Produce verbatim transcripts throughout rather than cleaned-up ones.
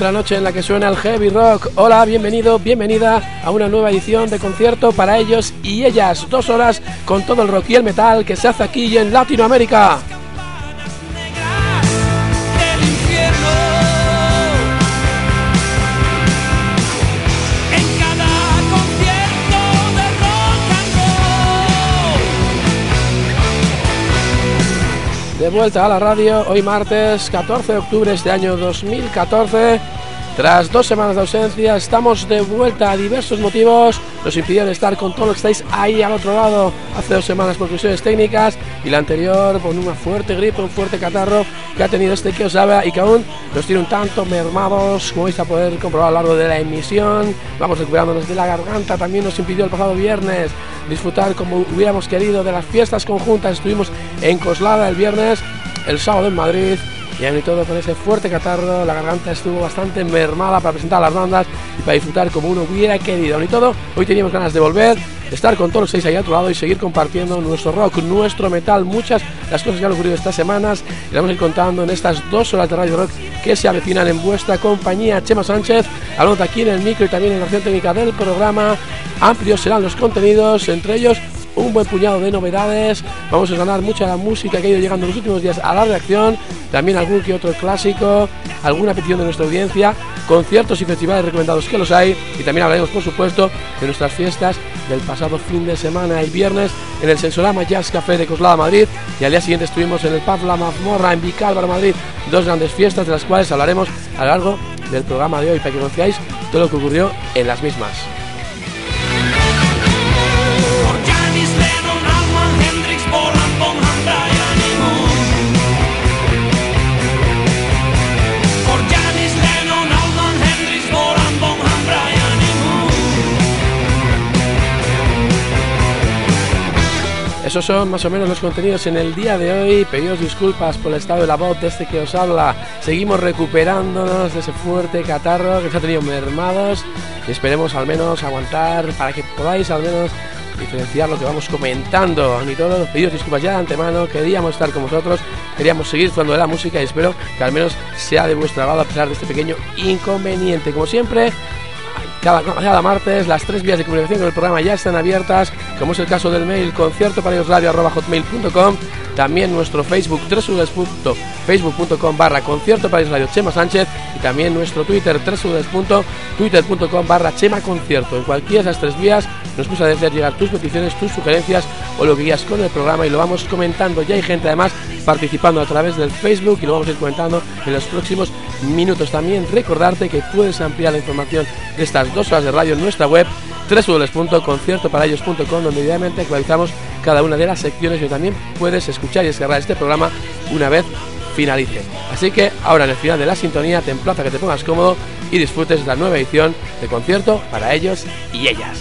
Otra noche en la que suena el heavy rock. Hola, bienvenido, bienvenida a una nueva edición de concierto para ellos y ellas. Dos horas con todo el rock y el metal que se hace aquí en Latinoamérica. De vuelta a la radio, hoy martes catorce de octubre de este año dos mil catorce. Tras dos semanas de ausencia, estamos de vuelta. A diversos motivos nos impidieron estar con todos los que estáis ahí al otro lado. Hace dos semanas por cuestiones técnicas y la anterior por una fuerte gripe, un fuerte catarro que ha tenido este que os habla y que aún nos tiene un tanto mermados, como vais a poder comprobar a lo largo de la emisión. Vamos recuperándonos de la garganta. También nos impidió el pasado viernes disfrutar como hubiéramos querido de las fiestas conjuntas. Estuvimos en Coslada el viernes, el sábado en Madrid. Y aún y todo con ese fuerte catarro, la garganta estuvo bastante mermada para presentar a las bandas y para disfrutar como uno hubiera querido. Aún y todo, hoy teníamos ganas de volver, de estar con todos los seis ahí a otro lado y seguir compartiendo nuestro rock, nuestro metal, muchas las cosas que han ocurrido estas semanas. Y vamos a ir contando en estas dos horas de Radio Rock que se avecinan en vuestra compañía. Chema Sánchez, hablando aquí en el micro y también en la acción técnica del programa. Amplios serán los contenidos, entre ellos un buen puñado de novedades. Vamos a ganar mucha la música que ha ido llegando en los últimos días a la reacción, también algún que otro clásico, alguna petición de nuestra audiencia, conciertos y festivales recomendados que los hay, y también hablaremos por supuesto de nuestras fiestas del pasado fin de semana. El viernes en el Sensorama Jazz Café de Coslada, Madrid, y al día siguiente estuvimos en el Pub La Mazmorra en Vicálvaro, Madrid. Dos grandes fiestas de las cuales hablaremos a lo largo del programa de hoy para que conozcáis todo lo que ocurrió en las mismas. Esos son más o menos los contenidos en el día de hoy. Pedidos disculpas por el estado de la voz de este que os habla. Seguimos recuperándonos de ese fuerte catarro que se ha tenido mermados y esperemos al menos aguantar para que podáis al menos diferenciar lo que vamos comentando. Ni todos los pedidos disculpas ya de antemano. Queríamos estar con vosotros, queríamos seguir jugando de la música y espero que al menos sea de vuestro agrado a pesar de este pequeño inconveniente. Como siempre, Cada, cada martes las tres vías de comunicación con el programa ya están abiertas, como es el caso del mail concierto para ellos radio arroba hotmail punto com, también nuestro Facebook facebook punto com barra concierto para ellos radio Chema Sánchez, y también nuestro Twitter twitter punto com barra Chema Concierto. En cualquiera de esas tres vías nos puedes hacer llegar tus peticiones, tus sugerencias o lo que guías con el programa y lo vamos comentando. Ya hay gente además participando a través del Facebook y lo vamos a ir comentando en los próximos minutos. También recordarte que puedes ampliar la información de estas dos horas de radio en nuestra web doble u doble u doble u punto concierto para ellos punto com, donde diariamente actualizamos cada una de las secciones y también puedes escuchar y descargar este programa una vez finalice. Así que ahora en el final de la sintonía te emplazo a que te pongas cómodo y disfrutes de la nueva edición de concierto para ellos y ellas.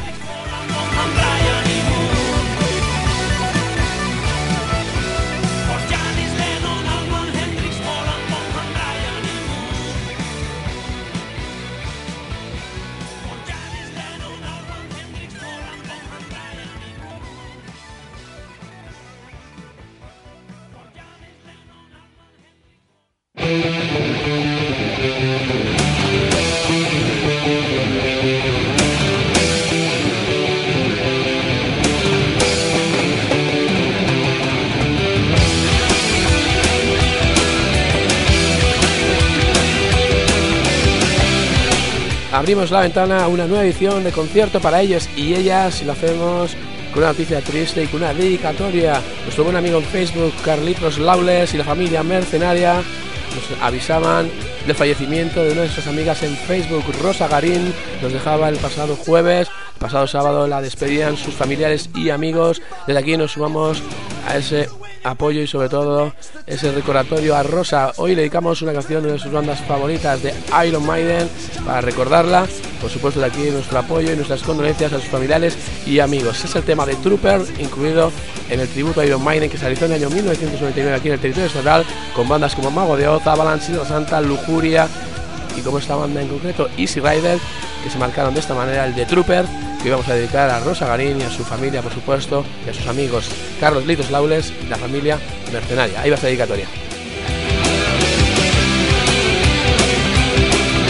Abrimos la ventana a una nueva edición de concierto para ellos y ellas y lo hacemos con una noticia triste y con una dedicatoria. Nuestro buen amigo en Facebook, Carlitos Laules, y la familia Mercenaria nos avisaban del fallecimiento de una de nuestras amigas en Facebook, Rosa Garín. Nos dejaba el pasado jueves, el pasado sábado la despedían sus familiares y amigos. Desde aquí nos sumamos a ese apoyo y sobre todo ese recordatorio a Rosa. Hoy le dedicamos una canción de sus bandas favoritas de Iron Maiden para recordarla. Por supuesto, de aquí nuestro apoyo y nuestras condolencias a sus familiares y amigos. Es el tema de Trooper, incluido en el tributo a Iron Maiden que se realizó en el año mil novecientos noventa y nueve aquí en el territorio estatal, con bandas como Mago de Oz, Avalanche, Sierra Santa, Lujuria y como esta banda en concreto, Easy Rider, que se marcaron de esta manera el de Trooper, que íbamos a dedicar a Rosa Garín y a su familia, por supuesto, y a sus amigos Carlos Litos Laules y la familia Mercenaria. Ahí va esta dedicatoria.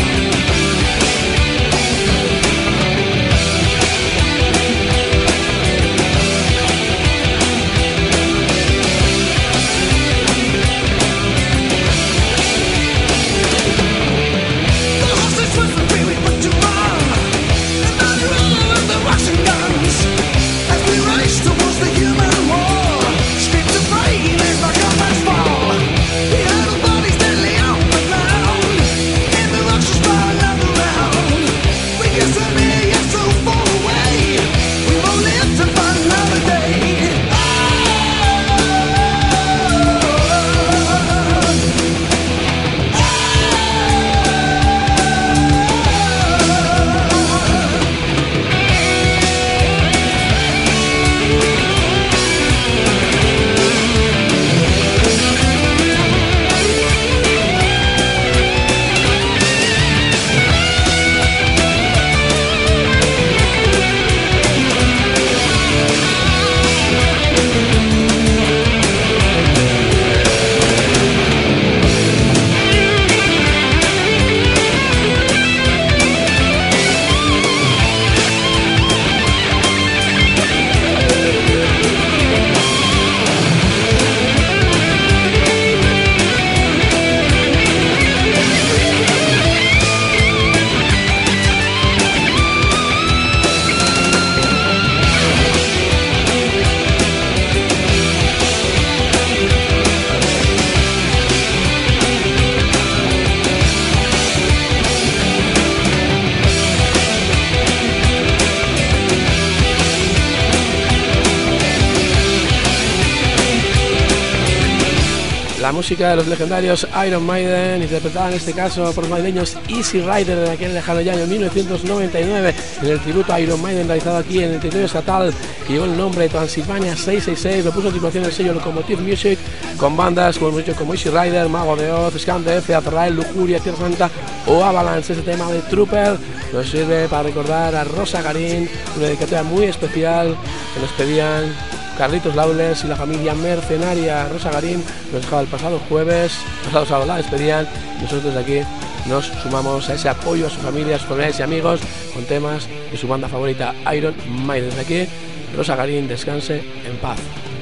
La música de los legendarios Iron Maiden, interpretada en este caso por los madrileños Easy Rider en aquel lejano año mil novecientos noventa y nueve, en el tributo a Iron Maiden realizado aquí en el territorio estatal que llevó el nombre de Transilvania seiscientos sesenta y seis. Lo puso a continuación el sello Locomotive Music con bandas como hemos dicho como Easy Rider, Mago de Oz, Scandef, Azrael, Lujuria, Tierra Santa o Avalanche. Este tema de Trooper nos sirve para recordar a Rosa Garín, una dedicatoria muy especial que nos pedían Carlitos Laules y la familia mercenaria. Rosa Garín nos dejaba el pasado jueves, pasado sábado la despedían. Nosotros desde aquí nos sumamos a ese apoyo a su familia, a sus familiares y amigos con temas de su banda favorita Iron Maiden. Desde aquí, Rosa Garín, descanse en paz.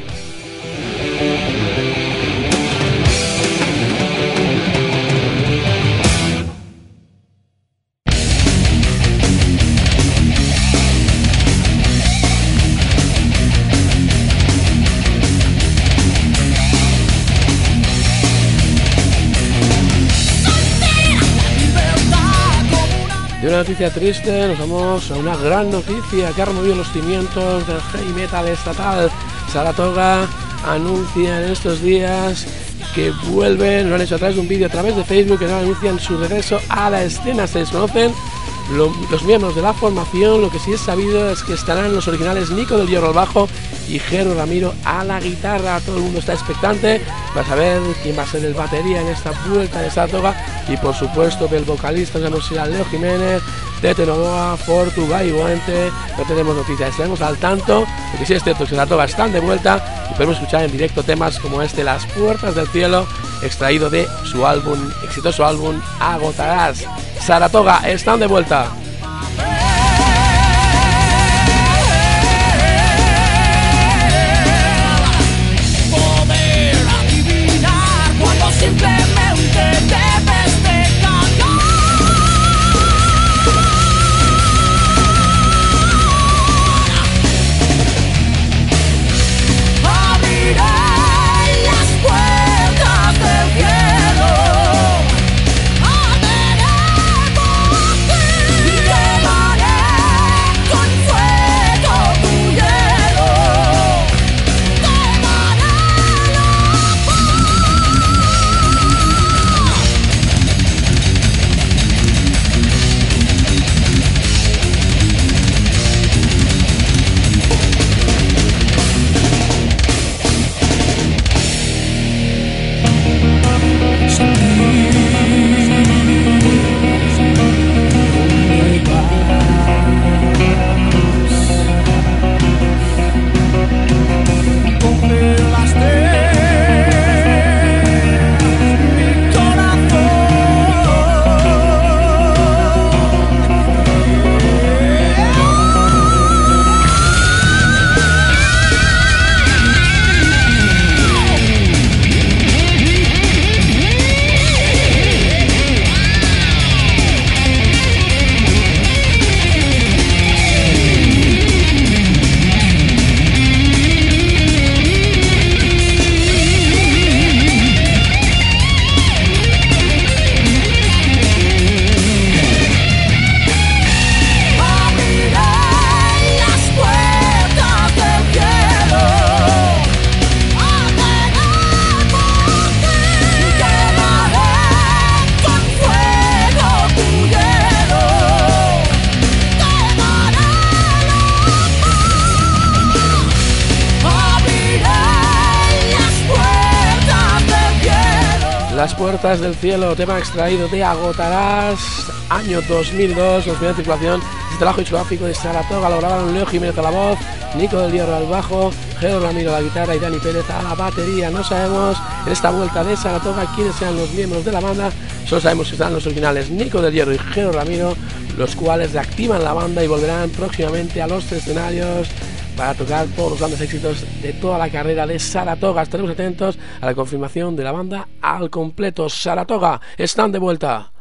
De una noticia triste nos vamos a una gran noticia que ha removido los cimientos del heavy metal estatal. Saratoga anuncia en estos días que vuelven, lo han hecho a través de un vídeo a través de Facebook, que no anuncian su regreso a la escena. Se desconocen lo, los miembros de la formación. Lo que sí es sabido es que estarán los originales Nico del Hierro al bajo y Jero Ramiro a la guitarra. Todo el mundo está expectante para saber quién va a ser el batería en esta vuelta de Saratoga, y por supuesto del vocalista sabemos si era Leo Jiménez, Tete Novoa, Fortuga y Guante. No tenemos noticias, estaremos al tanto. Lo que sí es cierto es que Saratoga están de vuelta y podemos escuchar en directo temas como este, Las Puertas del Cielo, extraído de su álbum, exitoso álbum Agotarás. Saratoga están de vuelta. Las Puertas del Cielo, tema extraído de Agotarás, año dos mil dos, los primeros de circulación. Este trabajo discográfico de Saratoga lo grabaron Leo Jiménez a la voz, Nico del Hierro al bajo, Jero Ramiro a la guitarra y Dani Pérez a la batería. No sabemos en esta vuelta de Saratoga quiénes sean los miembros de la banda, solo sabemos que están los originales Nico del Hierro y Jero Ramiro, los cuales reactivan la banda y volverán próximamente a los escenarios para tocar todos los grandes éxitos de toda la carrera de Saratoga. Estaremos atentos a la confirmación de la banda al completo. Saratoga están de vuelta.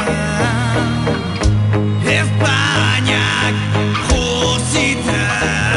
España, Josita.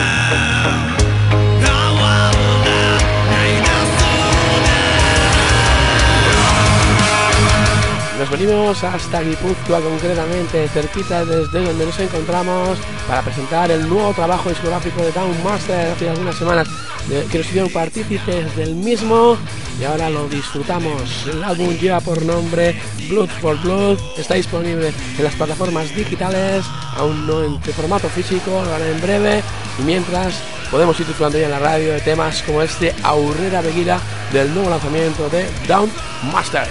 Nos venimos hasta Guipúzcoa, concretamente cerquita desde donde nos encontramos, para presentar el nuevo trabajo discográfico de Down Master. Hace algunas semanas de, que nos hicieron partícipes del mismo y ahora lo disfrutamos. El álbum lleva por nombre Blood for Blood, está disponible en las plataformas digitales, aún no en formato físico, lo hará en breve, y mientras podemos ir disfrutando ya en la radio de temas como este Aurrera Begira del nuevo lanzamiento de Down Master.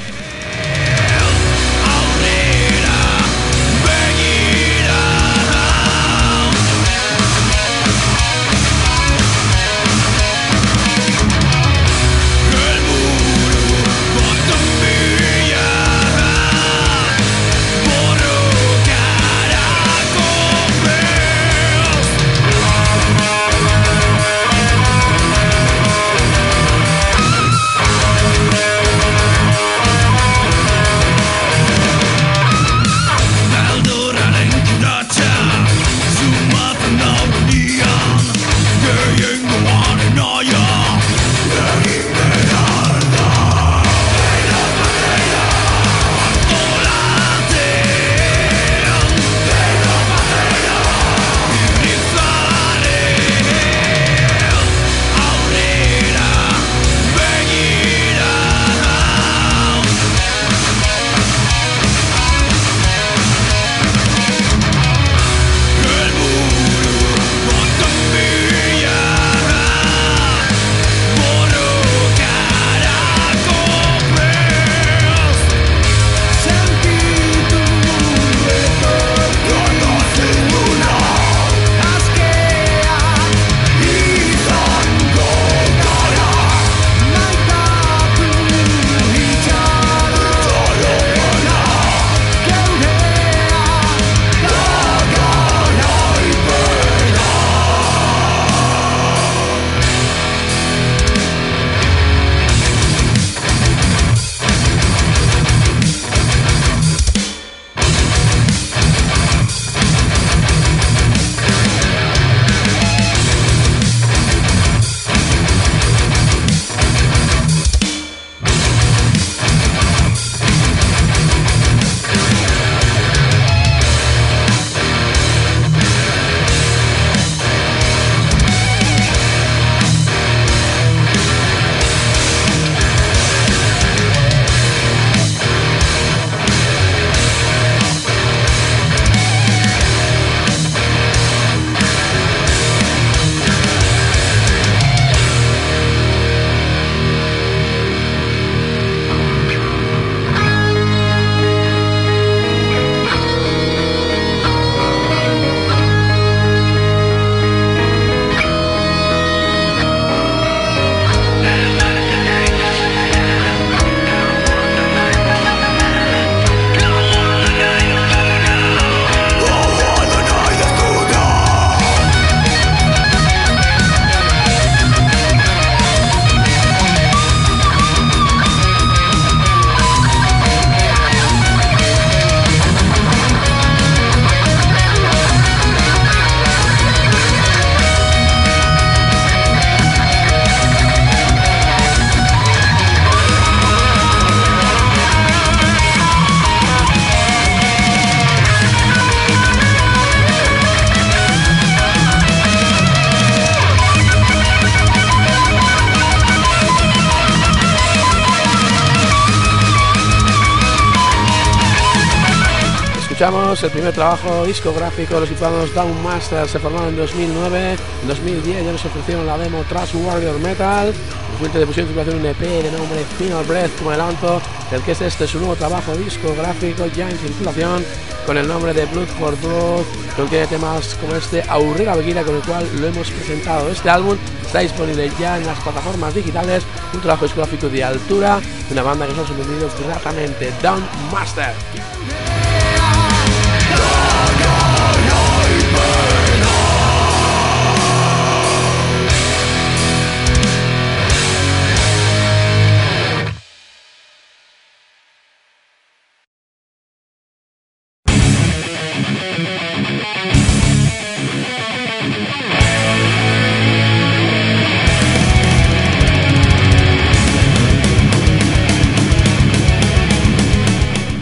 Escuchamos el primer trabajo discográfico, los titulados Down Master, se formaron en dos mil nueve, en dos mil diez ya nos ofrecieron la demo Trash Warrior Metal, después de pusieron circulación un E P de nombre Final Breath como adelanto, el que es este su nuevo trabajo discográfico ya en circulación con el nombre de Blood for Blood, contiene temas como este Aurrera Begira con el cual lo hemos presentado. Este álbum está disponible ya en las plataformas digitales, un trabajo discográfico de altura, de una banda que nos ha sorprendido gratamente, Down Master.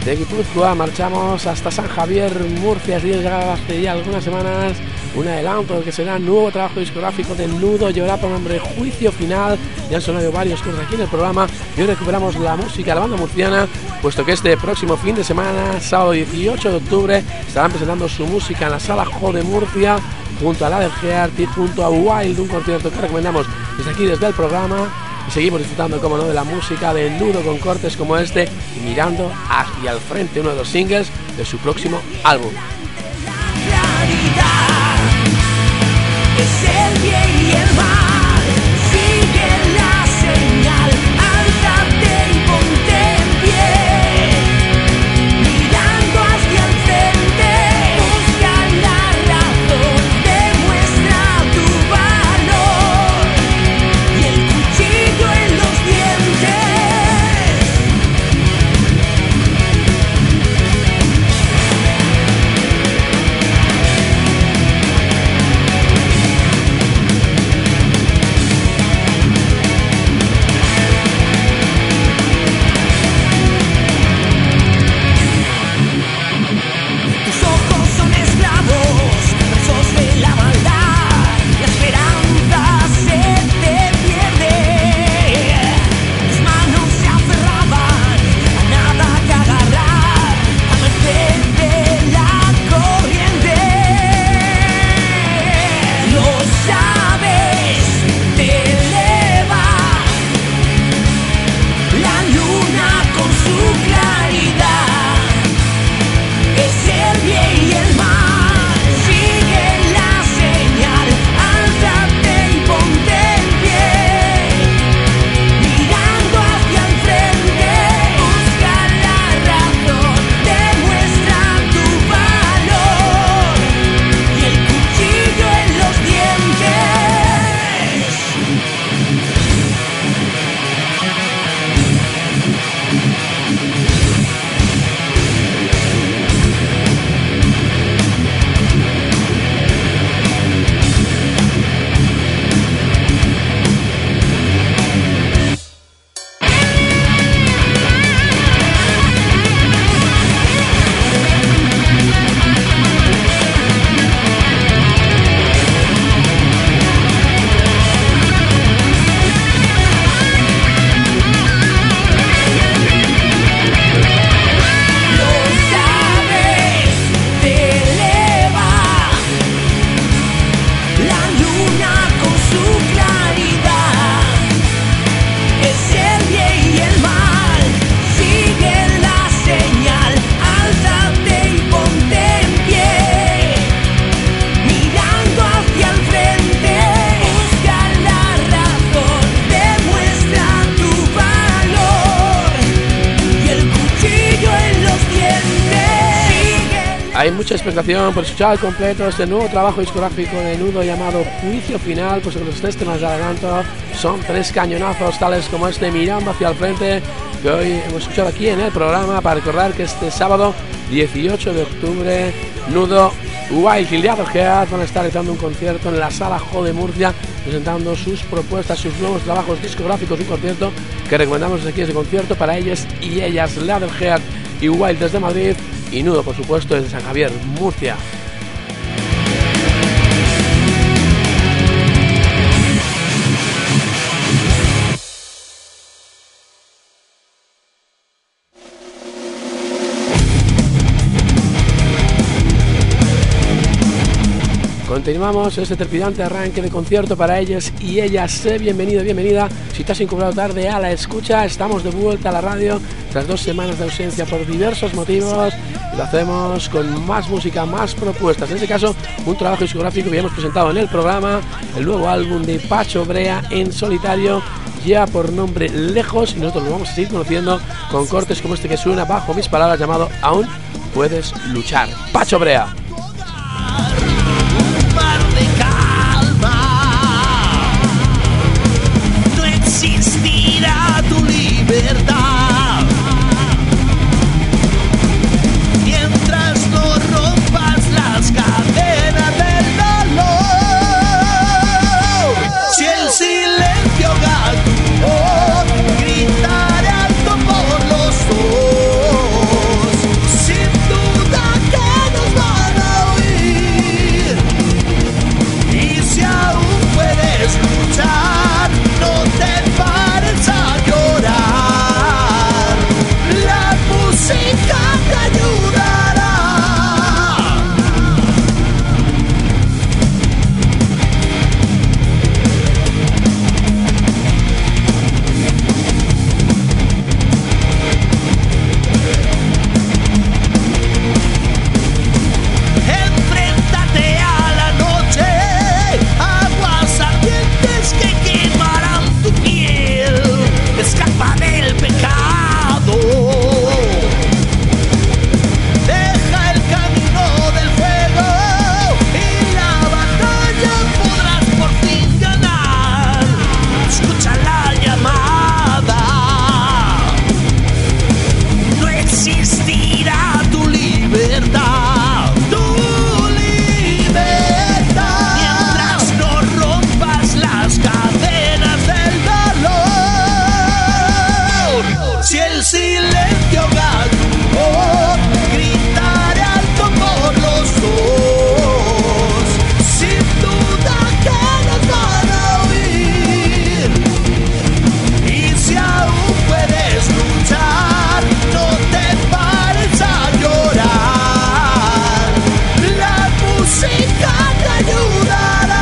de Guipúzcoa marchamos hasta San Javier, Murcia. Así llegaba hace ya algunas semanas un adelanto que será nuevo trabajo discográfico de Nudo. Llevará por nombre Juicio Final. Ya han sonado varios cosas aquí en el programa y hoy recuperamos la música de la banda murciana, puesto que este próximo fin de semana, sábado dieciocho de octubre, estarán presentando su música en la Sala Jo de Murcia junto a la del Heart y junto a Wild, un concierto que recomendamos desde aquí, desde el programa. Y seguimos disfrutando, como no, de la música de Nudo con cortes como este y Mirando hacia el frente, uno de los singles de su próximo álbum. Es el bien y el mal, sigue la señal, álzate y ponte en pie, mirando hacia el frente, busca la razón, demuestra tu valor, y el cuchillo en los dientes. Hay mucha expectación por escuchar al completo este nuevo trabajo discográfico de Nudo llamado Juicio Final. Pues los tres temas de adelanto son tres cañonazos, tales como este Mirando hacia el frente, que hoy hemos escuchado aquí en el programa, para recordar que este sábado dieciocho de octubre Nudo, Wild y la del Heart van a estar realizando un concierto en la Sala Jo de Murcia, presentando sus propuestas, sus nuevos trabajos discográficos. Un concierto que recomendamos desde aquí, ese concierto para ellos y ellas, la del Heart y Wild desde Madrid, y Nudo, por supuesto, desde San Javier, Murcia. Continuamos este trepidante arranque de concierto para ellos y ellas. Sé bienvenido, bienvenida. Si te has incorporado tarde a la escucha, estamos de vuelta a la radio tras dos semanas de ausencia por diversos motivos. Lo hacemos con más música, más propuestas. En este caso, un trabajo discográfico que ya hemos presentado en el programa, el nuevo álbum de Pacho Brea en solitario, ya por nombre Lejos, y nosotros lo vamos a seguir conociendo con cortes como este que suena bajo mis palabras, llamado Aún Puedes Luchar. Pacho Brea. Existirá tu libertad mientras no rompas las cadenas del dolor. Si el silencio ahoga tu voz, gritaré alto por los dos. Si el silencio gana, gritaré alto por los dos, sin duda que nos van a oír. Y si aún puedes luchar, no te pares a llorar, la música te ayudará.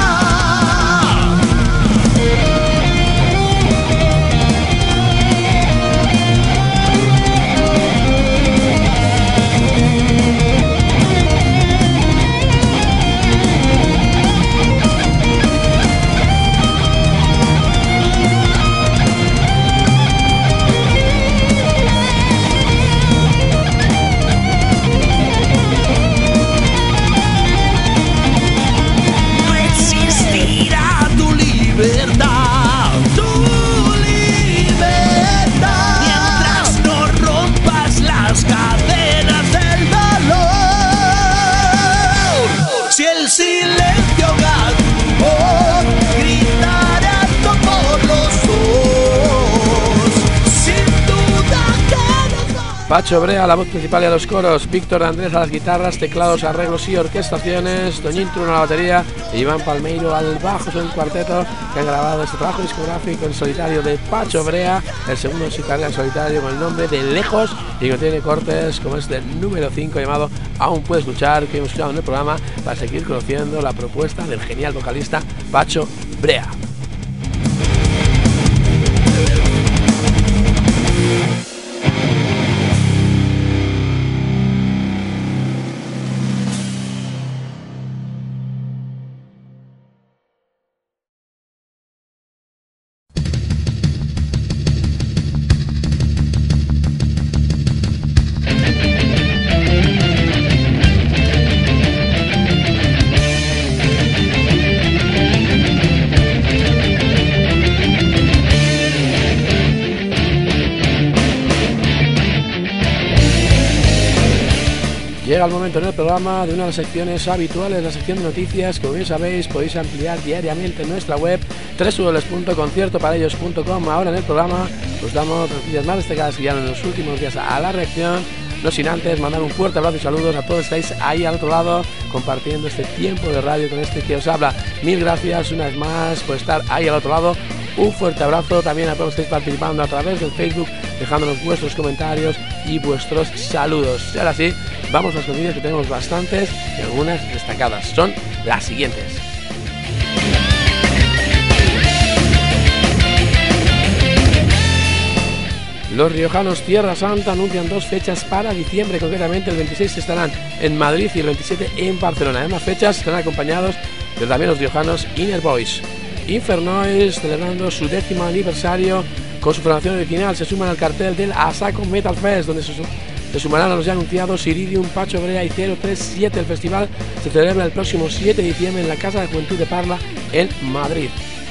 Libertad, tu libertad, mientras no rompas las cadenas del dolor. Si el silencio gana, gritaré alto por los dos, sin duda que nos va. Pacho Brea a la voz principal y a los coros, Víctor Andrés a las guitarras, teclados, arreglos y orquestaciones, Doñín Truno a la batería e Iván Palmeiro al bajo. Son un cuarteto que han grabado este trabajo discográfico en solitario de Pacho Brea, el segundo de su carrera en solitario, con el nombre de Lejos, y que tiene cortes como este número cinco llamado Aún Puedes Luchar, que hemos escuchado en el programa para seguir conociendo la propuesta del genial vocalista Pacho Brea. Llega el momento en el programa de una de las secciones habituales, la sección de noticias, que como bien sabéis podéis ampliar diariamente en nuestra web doble u doble u doble u punto concierto para ellos punto com. Ahora en el programa os damos noticias más destacadas que ya en los últimos días a la reacción, no sin antes mandar un fuerte abrazo y saludos a todos los que estáis ahí al otro lado compartiendo este tiempo de radio con este que os habla. Mil gracias una vez más por estar ahí al otro lado. Un fuerte abrazo también a todos los que estáis participando a través del Facebook, dejándonos vuestros comentarios y vuestros saludos. Y ahora sí, vamos a las noticias, que tenemos bastantes y algunas destacadas. Son las siguientes. Los riojanos Tierra Santa anuncian dos fechas para diciembre, concretamente el veintiséis estarán en Madrid y el veintisiete en Barcelona. En ambas fechas estarán acompañados de también los riojanos Inner Boys. Infernoise, celebrando su décimo aniversario con su formación original, se suman al cartel del Asaco Metal Fest, donde se, se sumarán a los ya anunciados Iridium, Pacho Brea y cero tres siete. El festival se celebra el próximo siete de diciembre en la Casa de Juventud de Parla, en Madrid.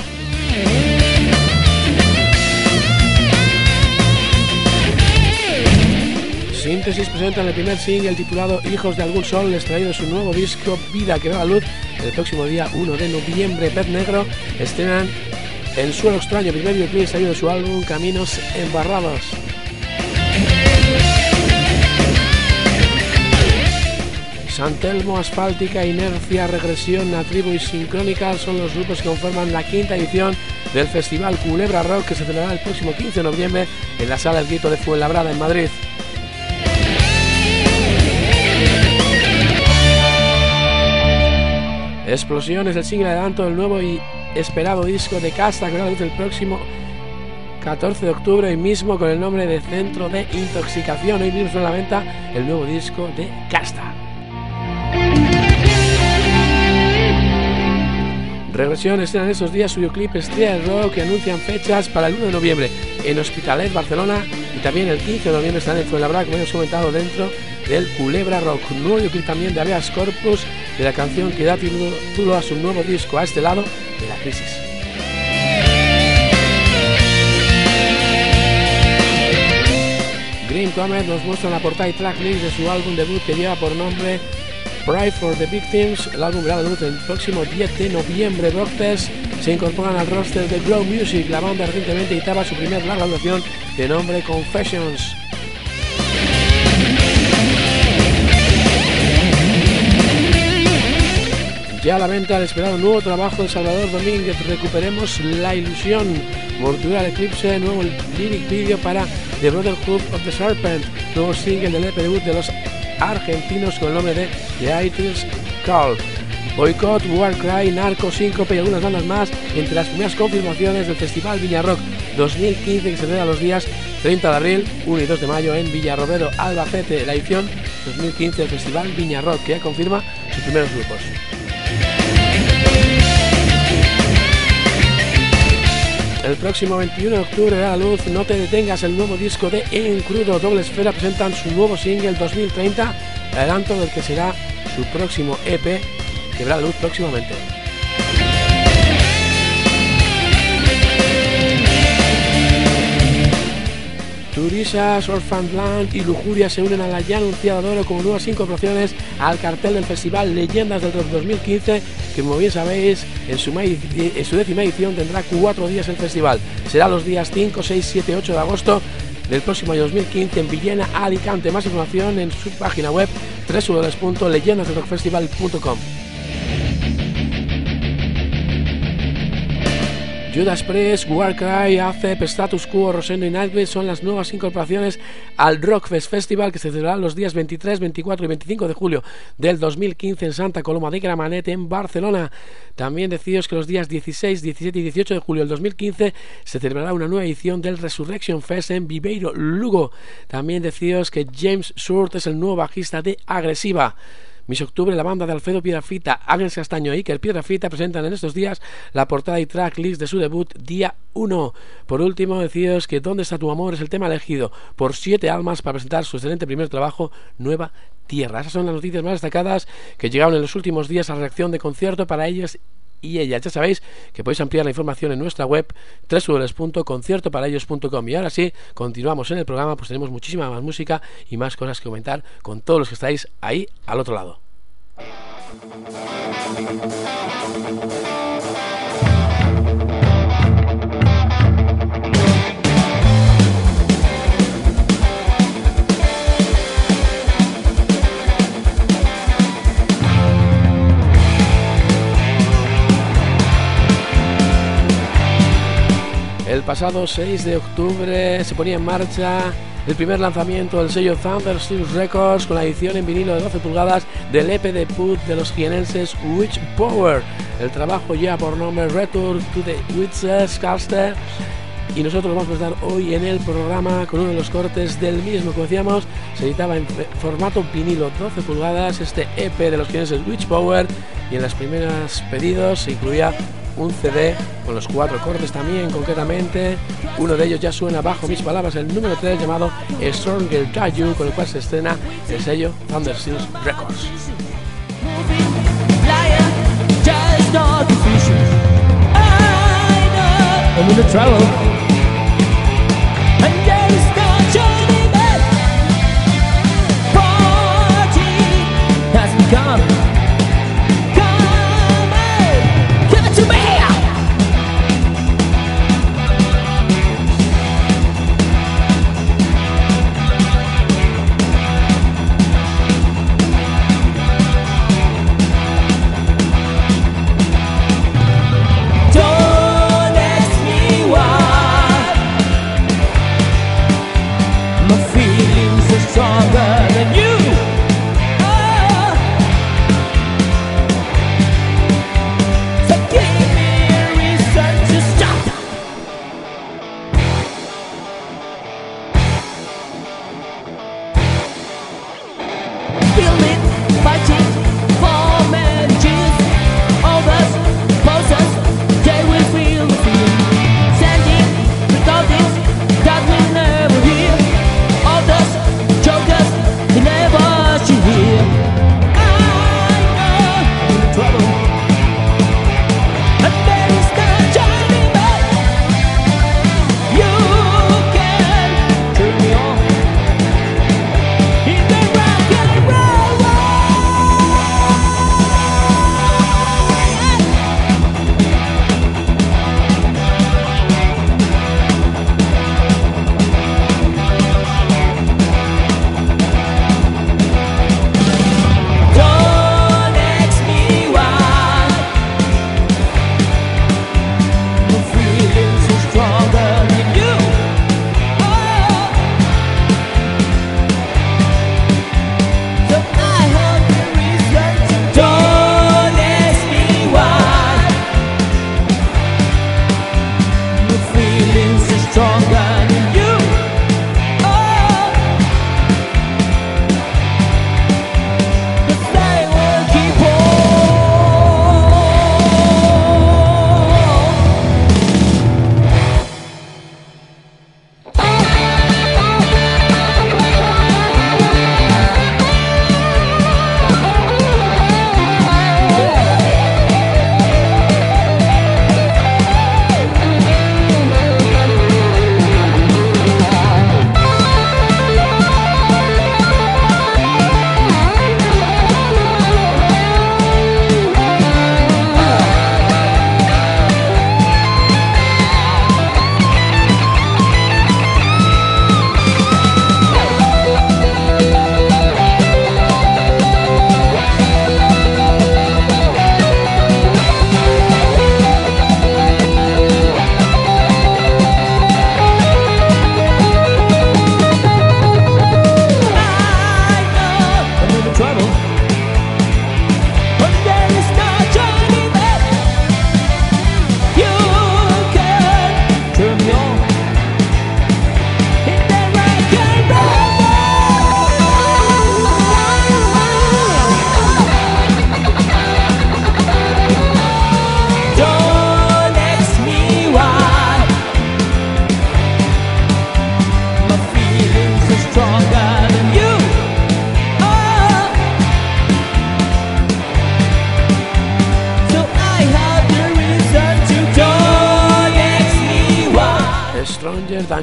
Síntesis presentan el primer single titulado Hijos de Algún Sol, extraído de su nuevo disco Vida, que ve la luz el próximo día uno de noviembre. Pez Negro estrenan En Suelo Extraño, primer videoclip extraído de su álbum Caminos Embarrados. San Telmo, Asfáltica, Inercia, Regresión, Atribu y Sincrónica son los grupos que conforman la quinta edición del Festival Culebra Rock, que se celebrará el próximo quince de noviembre en la Sala El Grito de Fuenlabrada, en Madrid. Explosión es el single de adelanto del nuevo y esperado disco de Casta, que verá la luz el próximo catorce de octubre, hoy mismo, con el nombre de Centro de Intoxicación. Hoy mismo en la venta el nuevo disco de Casta. Regresión estrena en estos días su videoclip Estrella del Rock, que anuncian fechas para el uno de noviembre en Hospitalet, Barcelona, y también el quince de noviembre estarán en Fuenlabrada, como hemos comentado, dentro del Culebra Rock. Un nuevo videoclip también de Habeas Corpus, de la canción que da título a su nuevo disco, A Este Lado de la Crisis. Green Comet nos muestra la portada y tracklist de su álbum debut, que lleva por nombre Pride for the Victims. El álbum verá la luz el próximo diez de noviembre. Rockfest se incorporan al roster de Grow Music. La banda recientemente editaba su primer larga duración de nombre Confessions. Ya a la venta el esperado nuevo trabajo de Salvador Domínguez, Recuperemos la Ilusión. Mortuoral Eclipse, nuevo lyric video para The Brotherhood of the Serpent, nuevo single del E P debut de los argentinos con el nombre de The iTunes Call. Boycott, Warcry, Narco, Síncope y algunas bandas más entre las primeras confirmaciones del Festival Viña Rock dos mil quince, que se celebra los días treinta de abril, uno y dos de mayo en Villarrobledo, Albacete. La edición dos mil quince del Festival Viña Rock, que ya confirma sus primeros grupos. El próximo veintiuno de octubre da a la luz No te detengas, el nuevo disco de En Crudo. Doble Esfera presentan su nuevo single dos mil treinta, adelanto del que será su próximo E P, que verá la luz próximamente. Turisas, Orphanland y Lujuria se unen a la ya anunciada Doro como nuevas incorporaciones al cartel del Festival Leyendas del Rock dos mil quince, que como bien sabéis, en su, en su décima edición tendrá cuatro días el festival. Será los días cinco, seis, siete y ocho de agosto del próximo año dos mil quince en Villena, Alicante. Más información en su página web doble u doble u doble u punto leyendas del rock festival punto com. Judas Priest, Warcry, Acep, Status Quo, Rosendo y Nightwish son las nuevas incorporaciones al Rockfest Festival, que se celebrará los días veintitrés, veinticuatro y veinticinco de julio del dos mil quince en Santa Coloma de Gramenet, en Barcelona. También deciros que los días dieciséis, diecisiete y dieciocho de julio del dos mil quince se celebrará una nueva edición del Resurrection Fest en Viveiro, Lugo. También deciros que James Short es el nuevo bajista de Agresiva. Miss Octubre, la banda de Alfredo Piedrafita, Agnes Castaño y Iker Piedrafita presentan en estos días la portada y tracklist de su debut Día uno. Por último, deciros que ¿Dónde está tu amor? Es el tema elegido por Siete Almas para presentar su excelente primer trabajo, Nueva Tierra. Esas son las noticias más destacadas que llegaron en los últimos días a reacción de concierto para ellas y ellas. Ya sabéis que podéis ampliar la información en nuestra web doble u doble u doble u punto concierto para ellos punto com. Y ahora sí, continuamos en el programa, pues tenemos muchísima más música y más cosas que comentar con todos los que estáis ahí al otro lado. El pasado seis de octubre se ponía en marcha el primer lanzamiento del sello Thunderstone Records con la edición en vinilo de doce pulgadas del E P debut de los jienenses Witch Power. El trabajo lleva por nombre Return to the Witch's Caster y nosotros lo vamos a presentar hoy en el programa con uno de los cortes del mismo. Como decíamos, se editaba en formato vinilo doce pulgadas este E P de los jienenses Witch Power, y en las primeras pedidos se incluía un C D con los cuatro cortes también. Concretamente, uno de ellos ya suena bajo mis palabras, el número tres, llamado Stronger Than You, con el cual se estrena el sello Thunderstone Records. All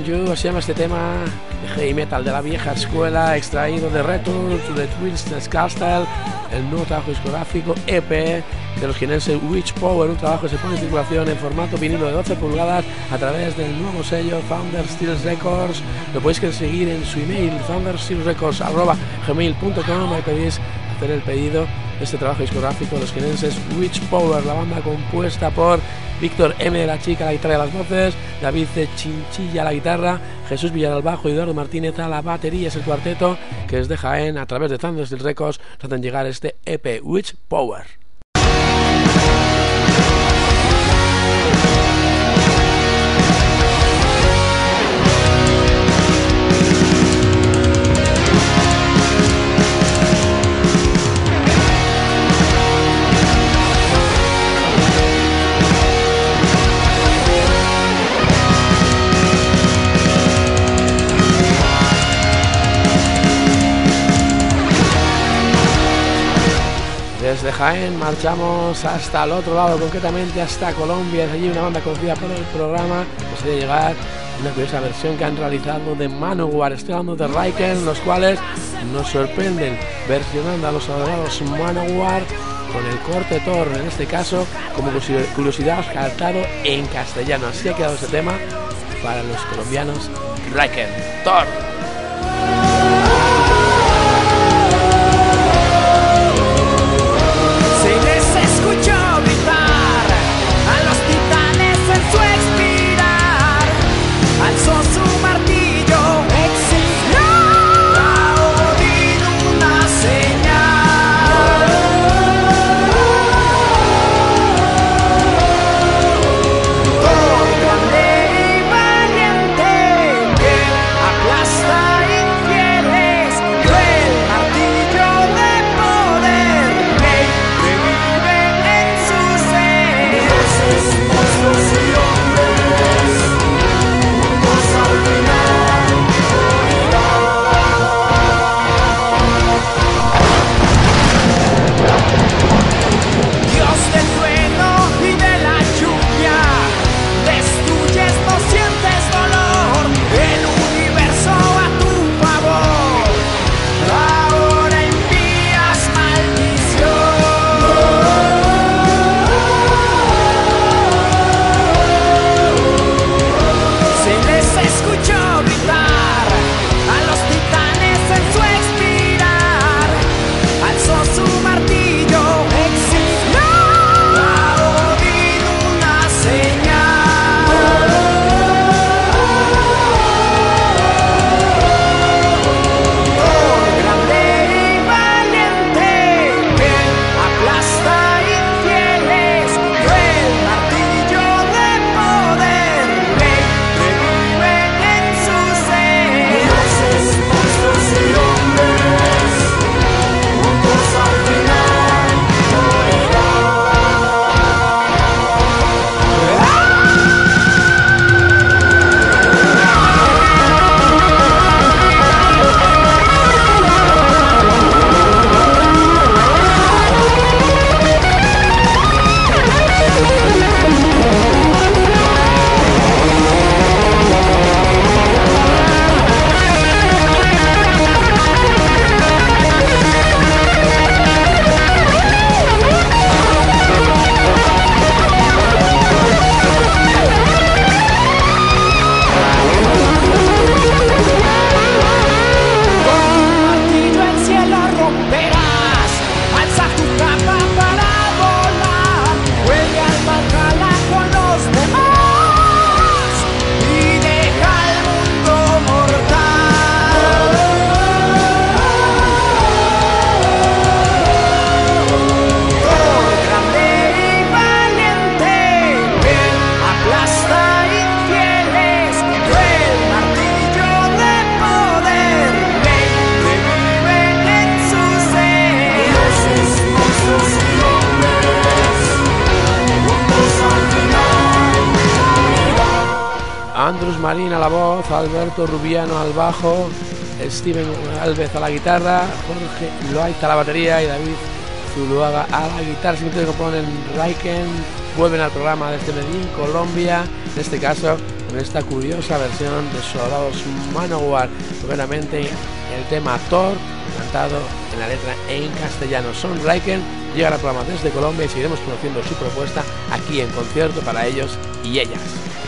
You, se llama este tema de heavy metal de la vieja escuela, extraído de Return to the Twisted Castle, el nuevo trabajo discográfico E P de los jienenses Witch Power, un trabajo que se pone en circulación en formato vinilo de doce pulgadas a través del nuevo sello Thunder Steel Records. Lo podéis conseguir en su email thundersteelrecords arroba gmail punto com. Ahí podéis hacer el pedido de este trabajo discográfico de los jienenses Witch Power, la banda compuesta por Víctor M. de la Chica a la guitarra y a las voces, David C. Chinchilla a la guitarra, Jesús Villar al bajo y Eduardo Martínez a la batería. Es el cuarteto que desde Jaén, a través de Thunder Steel Records, tratan de llegar este E P Witch Power. Desde Jaén marchamos hasta el otro lado, concretamente hasta Colombia. Es allí una banda conocida por el programa que se debe llegar una curiosa versión que han realizado de Manowar. Estoy hablando de Raiken, los cuales nos sorprenden versionando a los adorados Manowar con el corte Thor, en este caso como curiosidad cantado en castellano. Así ha quedado ese tema para los colombianos. Raiken, Thor. Alzó su martillo, exigió a Odín una señal. Thor, grande y valiente, que aplasta infieles, cruel martillo de poder, rey que vive en su ser. Dioses, monstruos y hombres, Dios del trueno y de la lluvia, destruyes, no sientes dolor, el universo a tu favor, ahora envías maldición. Se les escuchó gritar a los titanes en su expirar, alzó su martillo, exigió a Odín una señal. Thor, grande y valiente, que aplasta infieles, cruel martillo de poder, rey que vive en su ser. Dioses, monstruos y hombres, juntos al final morirán. Martillo el cielo romperás, alza tu capa para volar, vuelve al Valhalla con los demás y deja el mundo mortal. Thor, grande y valiente, que aplasta infieles, cruel martillo de poder, rey que vive en su ser. Dioses, monstruos y hombres, juntos al final morirán. Andrus Marín a la voz, Alberto Rubiano al bajo, Steven Alves a la guitarra, Jorge Loaiza a la batería y David Zuluaga a la guitarra. Simplemente componen Raiken, vuelven al programa desde Medellín, Colombia, en este caso con esta curiosa versión de Soldados Manowar, concretamente el tema Thor, cantado en la letra en castellano. Son Raiken llega al programa desde Colombia y seguiremos conociendo su propuesta aquí en concierto para ellos y ellas.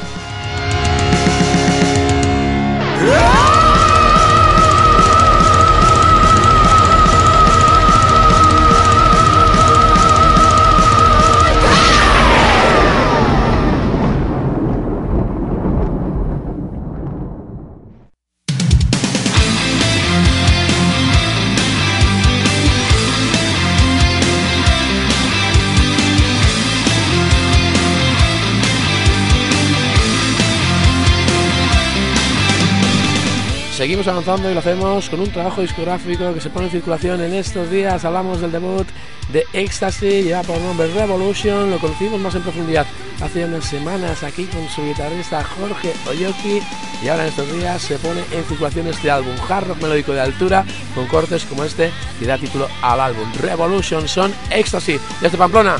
Seguimos avanzando y lo hacemos con un trabajo discográfico que se pone en circulación en estos días. Hablamos del debut de Ecstasy, lleva por nombre Revolution. Lo conocimos más en profundidad hace unas semanas aquí con su guitarrista Jorge Oyoki, y ahora en estos días se pone en circulación este álbum hard rock melódico de altura con cortes como este que da título al álbum. Revolution son Ecstasy desde Pamplona.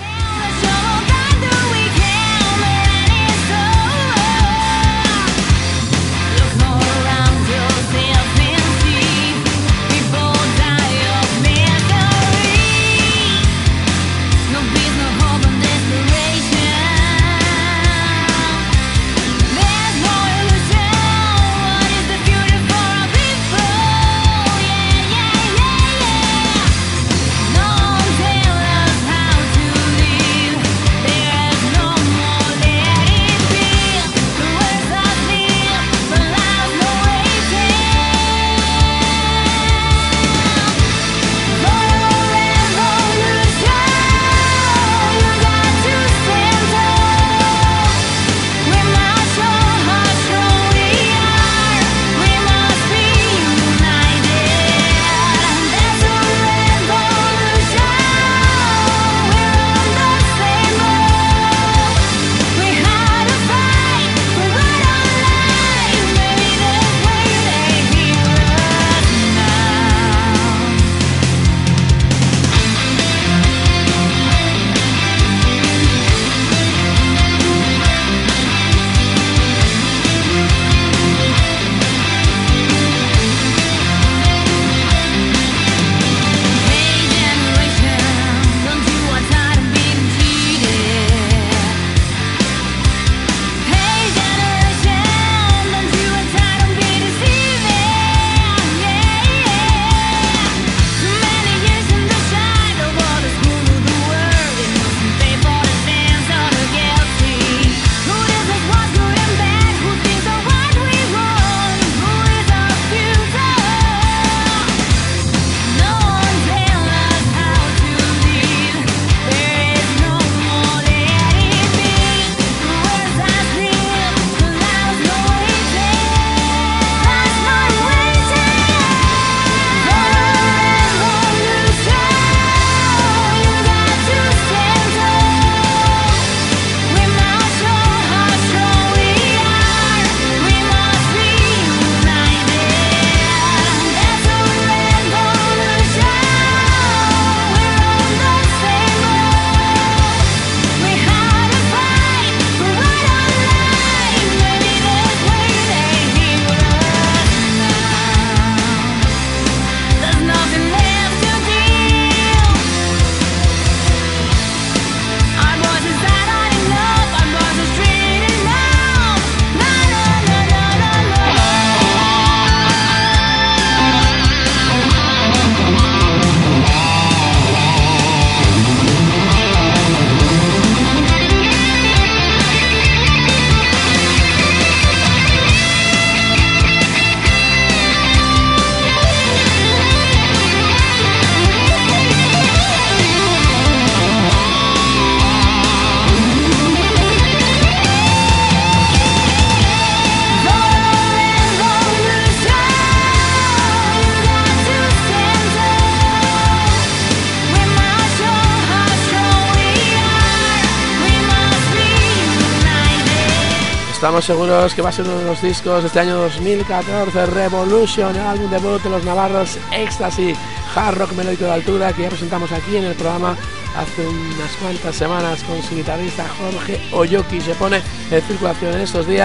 Estamos seguros que va a ser uno de los discos de este año dos mil catorce, Revolution, el álbum debut de los navarros Ecstasy, hard rock melódico de altura, que ya presentamos aquí en el programa hace unas cuantas semanas con su guitarrista Jorge Oyoki. Se pone en circulación en estos días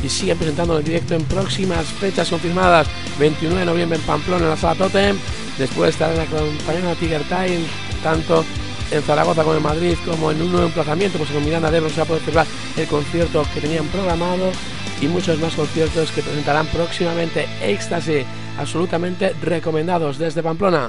y siguen presentándolo en directo en próximas fechas confirmadas. veintinueve de noviembre en Pamplona, en la Sala Totem. Después estarán acompañando a Tiger Time, tanto en Zaragoza como en Madrid, como en un nuevo emplazamiento, pues con Miranda de Ebro se va a poder celebrar el concierto que tenían programado y muchos más conciertos que presentarán próximamente. Éxtasis, absolutamente recomendados desde Pamplona.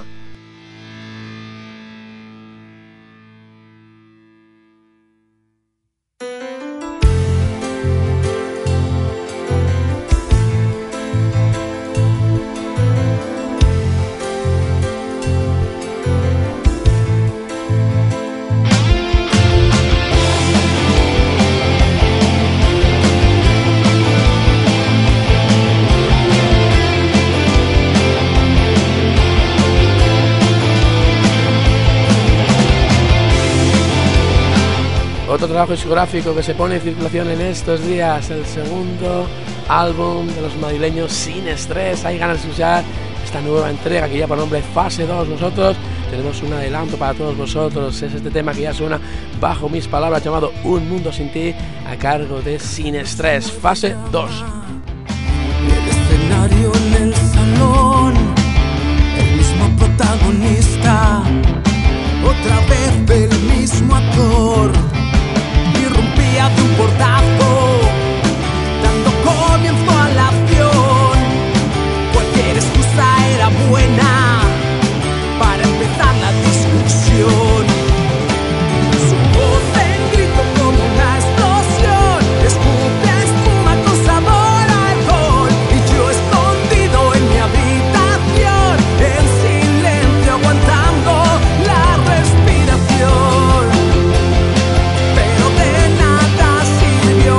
Otro trabajo discográfico que se pone en circulación en estos días, el segundo álbum de los madrileños Sin Estrés. Hay ganas de escuchar esta nueva entrega que ya por nombre Fase dos. Nosotros tenemos un adelanto para todos vosotros, es este tema que ya suena bajo mis palabras, llamado Un Mundo Sin Ti, a cargo de Sin Estrés. Fase dos. El escenario en el salón, el mismo protagonista, otra vez el mismo actor. Irrumpía de un portazo, dando comienzo a la acción. Cualquier excusa era buena para empezar la discusión. Su voz en grito como una explosión, escupe a espuma con sabor a alcohol. Y yo escondido en mi habitación, en silencio aguantando la respiración. Pero de nada sirvió.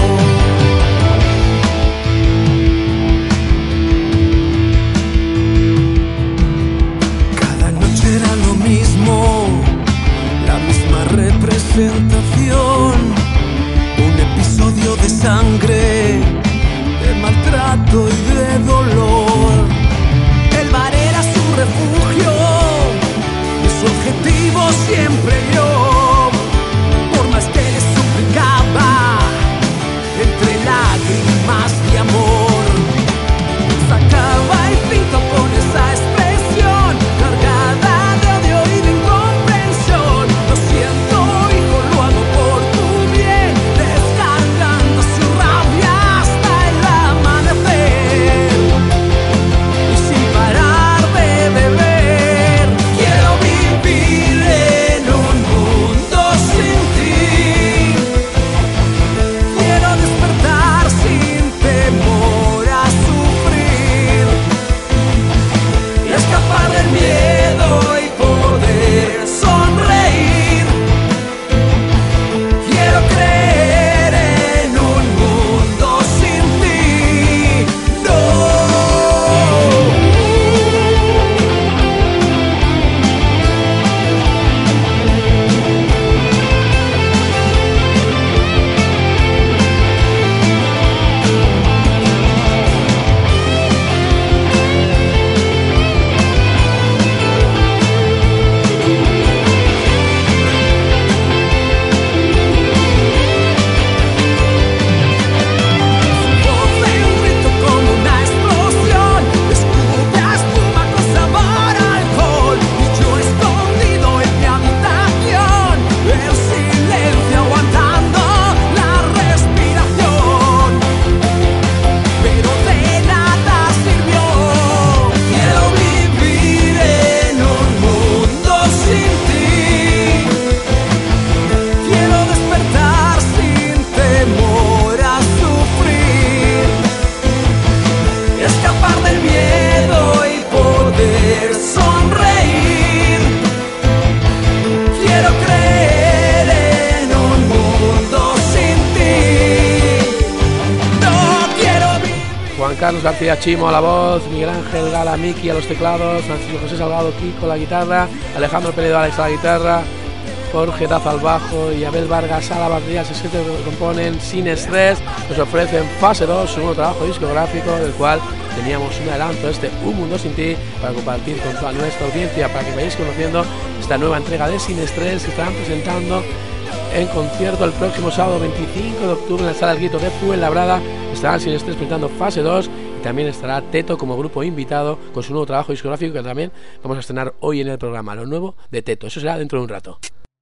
Cada noche era lo mismo, la misma representación. Un episodio de sangre, de maltrato y de dolor. El bar era su refugio y su objetivo siempre yo. Por más que le suplicaba, entre lágrimas de amor, sacaba el pito con esa expresión cargada de odio y de incomprensión. Lo siento, hijo, lo hago por tu bien, descargando su rabia hasta el amanecer. Y sin parar de beber, quiero vivir en un mundo sin ti. Quiero despertar sin temor a sufrir y escapar del miedo y poder sonreír. Quiero creer en un mundo sin ti. No. Voz en grito como una explosión, escupe a espuma con sabor a alcohol. Y yo escondido en mi habitación, en silencio aguantando la respiración. Pero de nada sirvió. Quiero vivir en un mundo sin ti. Quiero despertar sin temor a sufrir, escapar del miedo y poder sonreír. Quiero creer en un mundo sin ti. No quiero vivir. Juan Carlos García Chimo a la voz, Miguel Ángel Gala Miki a los teclados, Francisco José Salgado Kiko a la guitarra, Alejandro Penedo Alex a la guitarra, Jorge Daza al bajo y Abel Vargas a la batería. Es que componen Sin Estrés, nos ofrecen Fase dos, su nuevo trabajo discográfico, del cual teníamos un adelanto, este Un Mundo Sin Ti, para compartir con toda nuestra audiencia, para que vayáis conociendo esta nueva entrega de Sin Estrés que están presentando en concierto el próximo sábado veinticinco de octubre en la Sala El Grito de Fuenlabrada. Estarán Sin Estrés presentando fase dos y también estará Teto como grupo invitado con su nuevo trabajo discográfico que también vamos a estrenar hoy en el programa, lo nuevo de Teto. Eso será dentro de un rato.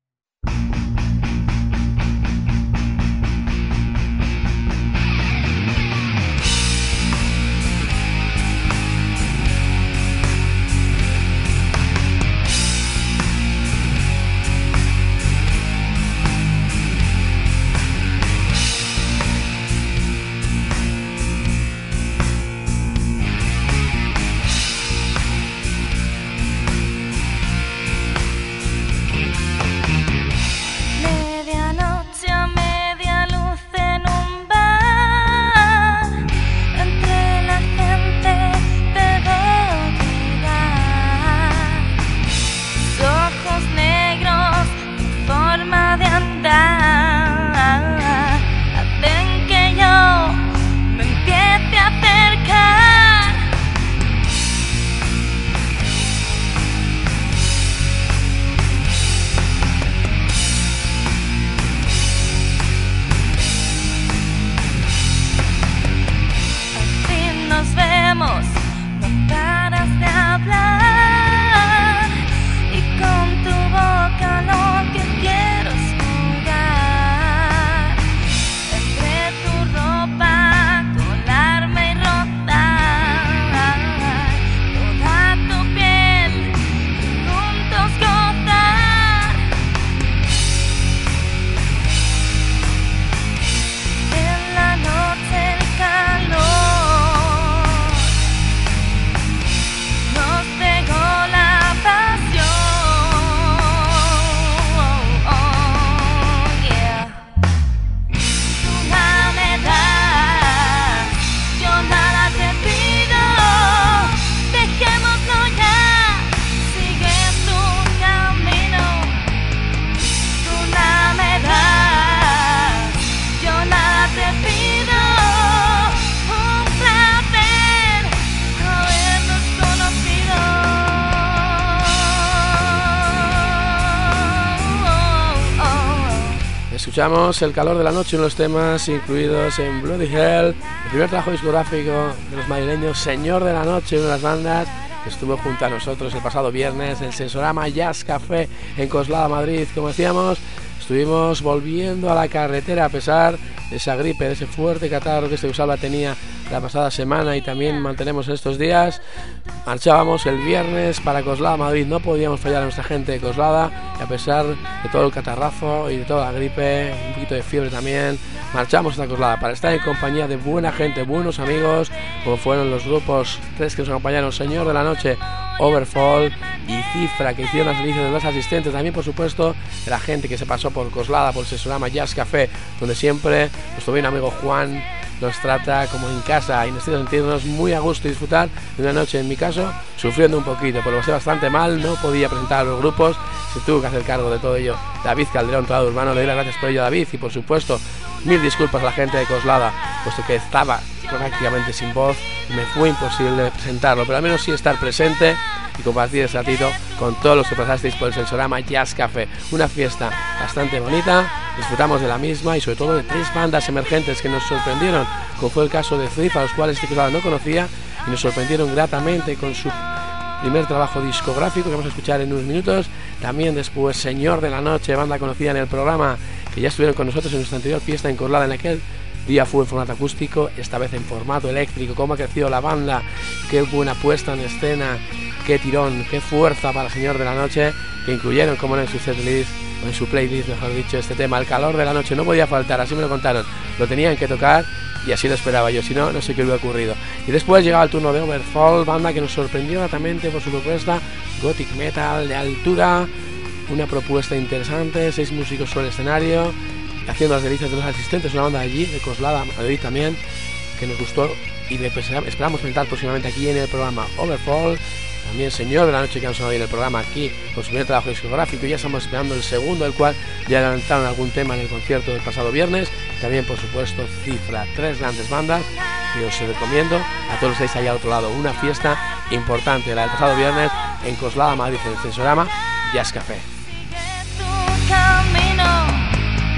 Escuchamos El calor de la noche, uno de los temas incluidos en Bloody Hell, el primer trabajo discográfico de los madrileños, Señor de la Noche, una de las bandas que estuvo junto a nosotros el pasado viernes en el Sensorama Jazz Café en Coslada, Madrid. Como decíamos, estuvimos volviendo a la carretera a pesar de esa gripe, de ese fuerte catarro que este Usalba tenía la pasada semana y también mantenemos estos días. Marchábamos el viernes para Coslada, Madrid, no podíamos fallar a nuestra gente de Coslada y a pesar de todo el catarrazo y de toda la gripe, un poquito de fiebre también, marchamos hasta Coslada para estar en compañía de buena gente, buenos amigos, como fueron los grupos tres que nos acompañaron, Señor de la Noche, Overfall y Cifra, que hicieron las delicias de los asistentes, también por supuesto de la gente que se pasó por Coslada, por el Sensorama Jazz Café, donde siempre nuestro buen amigo Juan nos trata como en casa y nos tiene sentirnos muy a gusto y disfrutar de una noche, en mi caso, sufriendo un poquito, pero lo pasé bastante mal, no podía presentar a los grupos, se tuvo que hacer cargo de todo ello David Calderón, Torado Urbano, le doy las gracias por ello a David y por supuesto mil disculpas a la gente de Coslada, puesto que estaba prácticamente sin voz y me fue imposible presentarlo, pero al menos sí estar presente y compartir ese ratito con todos los que pasasteis por el Sensorama Jazz Café, una fiesta bastante bonita, disfrutamos de la misma y sobre todo de tres bandas emergentes que nos sorprendieron, como fue el caso de Thrift, a los cuales este Coslada no conocía y nos sorprendieron gratamente con su primer trabajo discográfico que vamos a escuchar en unos minutos. También después Señor de la Noche, banda conocida en el programa, que ya estuvieron con nosotros en nuestra anterior fiesta en Coslada, en aquel día fue en formato acústico, esta vez en formato eléctrico. Cómo ha crecido la banda, qué buena puesta en escena, qué tirón, qué fuerza para Señor de la Noche, que incluyeron, como no, en su setlist, o en su playlist, mejor dicho, este tema, El calor de la noche, no podía faltar, así me lo contaron, lo tenían que tocar y así lo esperaba yo, si no, no sé qué hubiera ocurrido. Y después llegaba el turno de Overfall, banda que nos sorprendió gratamente por su propuesta, gothic metal de altura, una propuesta interesante, seis músicos sobre el escenario, haciendo las delicias de los asistentes, una banda de allí, de Coslada, Madrid también, que nos gustó y le esperamos presentar próximamente aquí en el programa Overfall. También Señor de la Noche, que han sonado hoy en el programa aquí con su primer trabajo discográfico, y ya estamos esperando el segundo, el cual ya adelantaron algún tema en el concierto del pasado viernes. También por supuesto Cifra, tres grandes bandas que os recomiendo a todos los que estáis ahí al otro lado, una fiesta importante la del pasado viernes en Coslada, Madrid, en el Sensorama Jazz Café. Camino,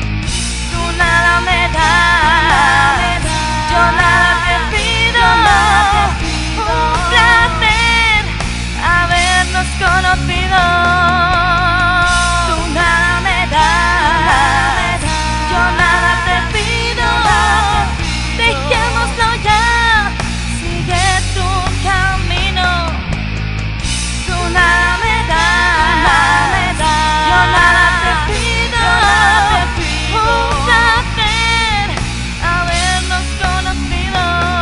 nada me das, yo nada te pido. Un placer habernos conocido. Tú nada me das, yo nada te pido. Dejémoslo ya, sigue tu camino. Tú nada me das, yo nada te pido. Un placer habernos conocido.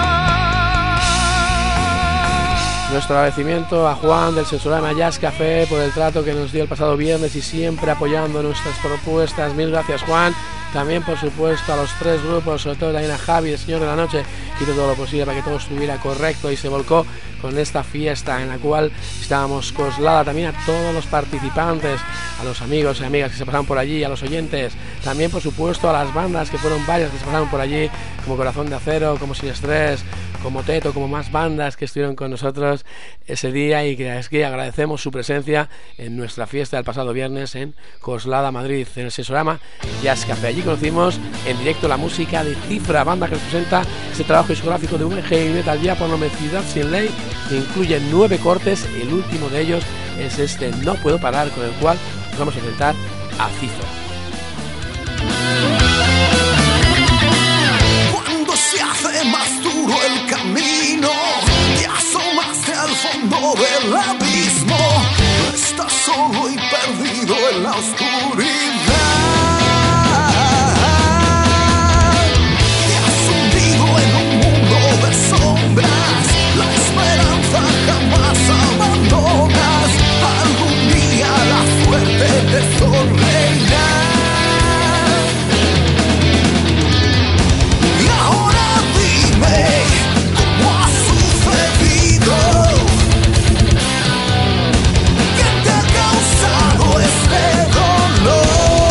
Nuestro agradecimiento a Juan del Sensorama Jazz Café por el trato que nos dio el pasado viernes y siempre apoyando nuestras propuestas. Mil gracias, Juan. También, por supuesto, a los tres grupos, sobre todo también a Javi, el Señor de la Noche, que hizo todo lo posible para que todo estuviera correcto y se volcó con esta fiesta en la cual estábamos Coslada. También a todos los participantes, a los amigos y amigas que se pasaron por allí, a los oyentes. También, por supuesto, a las bandas, que fueron varias que se pasaron por allí, como Corazón de Acero, como Sin Estrés, como Teto, como más bandas que estuvieron con nosotros ese día, y que es que agradecemos su presencia en nuestra fiesta del pasado viernes en Coslada, Madrid, en el Sensorama Jazz Café. Allí conocimos en directo la música de Cifra, banda que nos presenta este trabajo discográfico de un heavy metal ya por nombre Ciudad Sin Ley, que incluye nueve cortes. El último de ellos es este No Puedo Parar, con el cual nos vamos a enfrentar a Cifra. Cuando se hace más duro el camino, te asomaste al fondo del abismo. Estás solo y perdido en la oscuridad. Te has hundido en un mundo de sombras. La esperanza jamás abandonas. Algún día la suerte te sonreirá. ¿Cómo ha sucedido? ¿Qué te ha causado este dolor?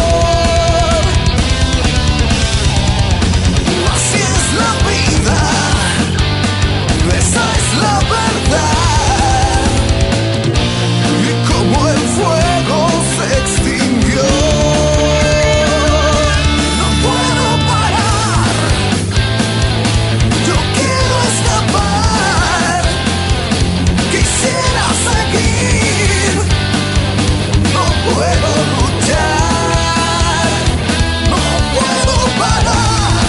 Así es la vida, esa es la verdad. Y como el fuego se extinguió, no puedo parar. Yo quiero escapar, quisiera seguir, no puedo luchar, no puedo parar.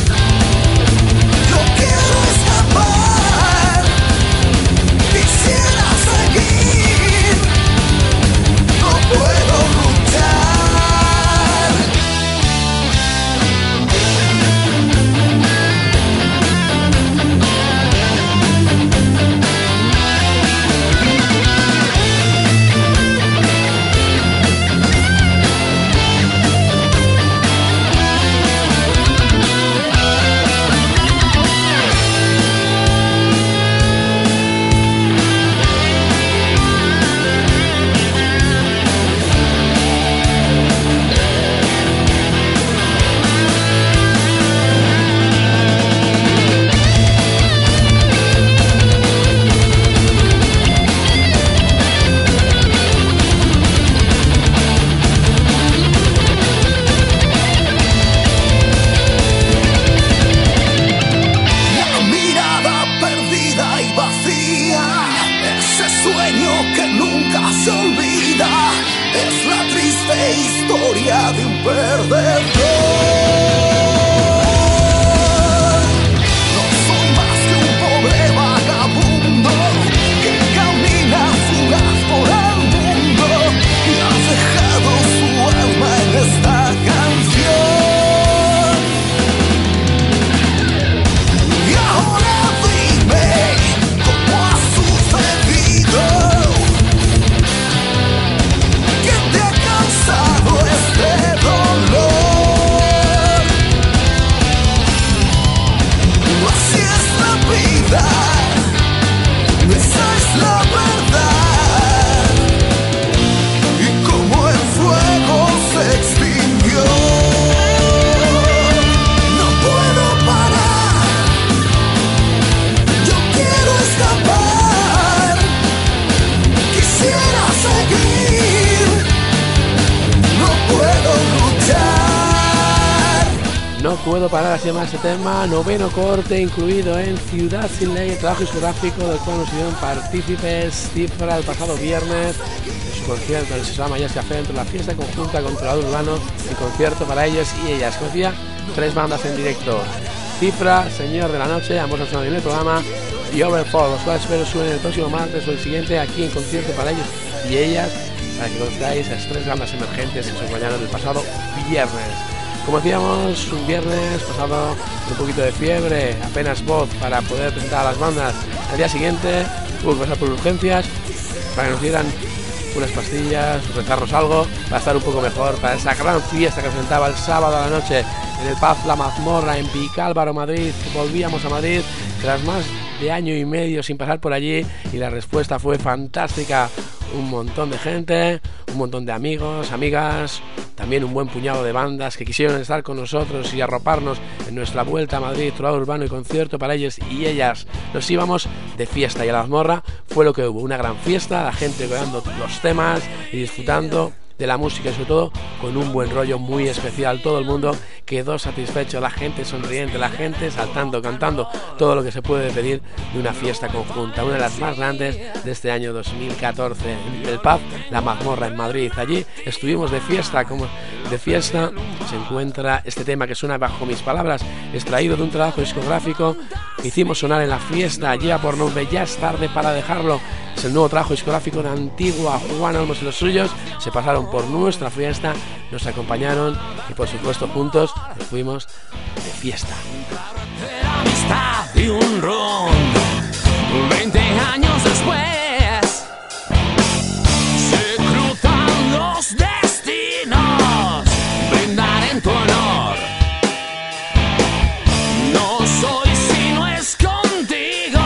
Yo quiero escapar, quisiera seguir, no puedo luchar. Historia de un perdedor. No soy más que un pobre vagabundo que camina fugaz por el mundo y ha dejado su alma en esta canción. Y ahora dime cómo ha sucedido. ¿Qué te ha causado este dolor? puedo parar, así llama este tema, noveno corte incluido en Ciudad Sin Ley, el trabajo discográfico del cual nos hicieron partícipes Cifra el pasado viernes en su concierto en el Sesama Jazz Café, entre la fiesta conjunta Controlador Urbano y concierto para ellos y ellas. Como decía, tres bandas en directo: Cifra, Señor de la Noche, ambos han sonado en el programa, y Overfall, los cuales espero suenen el próximo martes o el siguiente aquí en concierto para ellos y ellas, para que conozcáis a las tres bandas emergentes que se acompañaron el pasado viernes. Como decíamos, un viernes pasado un poquito de fiebre, apenas voz para poder presentar a las bandas. Al día siguiente hubo que pasar por urgencias para que nos dieran unas pastillas, rezarnos algo, para estar un poco mejor para esa gran fiesta que presentaba el sábado a la noche en el pub La Mazmorra en Vicálvaro, Madrid. Volvíamos a Madrid tras más de año y medio sin pasar por allí y la respuesta fue fantástica. Un montón de gente, un montón de amigos, amigas, también un buen puñado de bandas que quisieron estar con nosotros y arroparnos en nuestra vuelta a Madrid, Troado Urbano y concierto para ellos y ellas. Nos íbamos de fiesta y a La Mazmorra fue lo que hubo, una gran fiesta, la gente creando los temas y disfrutando de la música y sobre todo con un buen rollo muy especial. Todo el mundo quedó satisfecho, la gente sonriente, la gente saltando, cantando, todo lo que se puede pedir de una fiesta conjunta, una de las más grandes de este año dos mil catorce, el pub La Mazmorra en Madrid. Allí estuvimos de fiesta, como de fiesta se encuentra este tema que suena Bajo Mis Palabras, extraído de un trabajo discográfico que hicimos sonar en la fiesta, lleva por nombre Ya es tarde para dejarlo. Es el nuevo trabajo discográfico de Antigua. Juan Olmos y los suyos se pasaron por nuestra fiesta, nos acompañaron y por supuesto juntos nos fuimos de fiesta. Y un ron, veinte años después se cruzan los destinos, brindar en tu honor. No soy si no es contigo.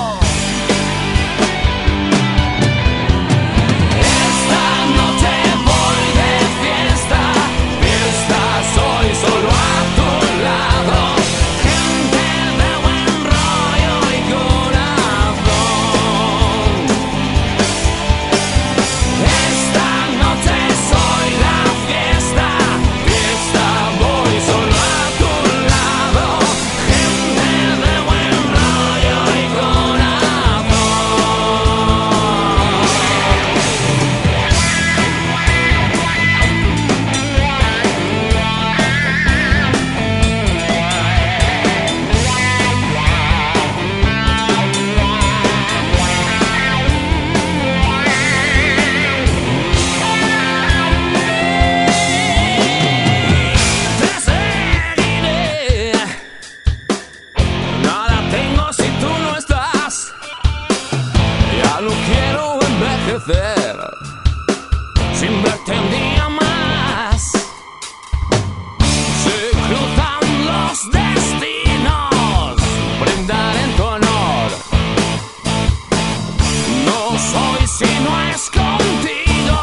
Esta noche voy de fiesta, fiesta soy solo a tu lado. Gente de buen rollo y corazón. Esta noche soy la fiesta, fiesta voy solo a tu lado. Gente de buen rollo y corazón. Te seguiré. Nada tengo si tú no estás. Ya no quiero envejecer sin verte un día más. Se cruzan los destinos, brindar en tu honor. No soy si no es contigo.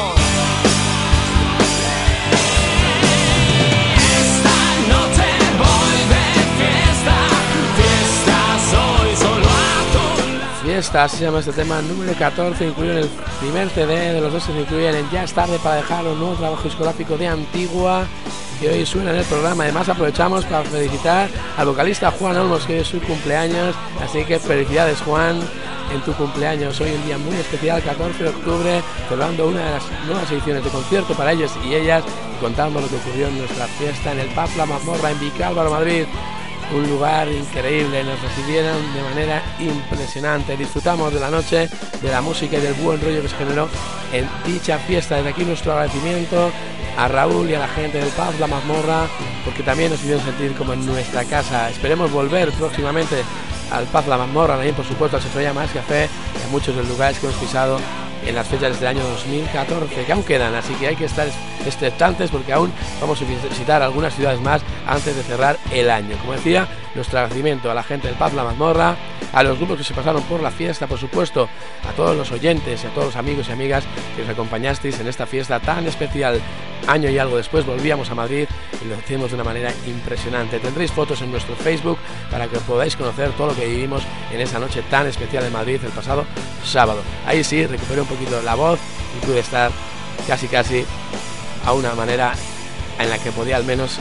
Esta noche voy de fiesta, fiesta soy solo a tu lado. Fiesta, así se llama este tema, número catorce, incluido en el primer C D de los dos que se incluyen en Ya es tarde para dejarlo, un nuevo trabajo discográfico de Antigua que hoy suena en el programa. Además aprovechamos para felicitar al vocalista Juan Olmos, que hoy es su cumpleaños, así que felicidades Juan en tu cumpleaños. Hoy un día muy especial, catorce de octubre, celebrando una de las nuevas ediciones de concierto para ellos y ellas y contando lo que ocurrió en nuestra fiesta en el pub La Mazmorra en Vicálvaro, Madrid. Un lugar increíble, nos recibieron de manera impresionante, disfrutamos de la noche, de la música y del buen rollo que se generó en dicha fiesta. Desde aquí nuestro agradecimiento a Raúl y a la gente del pub La Mazmorra, porque también nos hicieron sentir como en nuestra casa. Esperemos volver próximamente al pub La Mazmorra, también por supuesto al Sefroya Más Café y a muchos de los lugares que hemos pisado en las fechas de este año dos mil catorce, que aún quedan, así que hay que estar expectantes porque aún vamos a visitar algunas ciudades más antes de cerrar el año. Como decía, nuestro agradecimiento a la gente del pub La Mazmorra, a los grupos que se pasaron por la fiesta, por supuesto, a todos los oyentes y a todos los amigos y amigas que nos acompañasteis en esta fiesta tan especial. Año y algo después volvíamos a Madrid y lo hacemos de una manera impresionante. Tendréis fotos en nuestro Facebook para que podáis conocer todo lo que vivimos en esa noche tan especial en Madrid el pasado sábado. Ahí sí, recuperé un poquito la voz y pude estar casi casi a una manera en la que podía al menos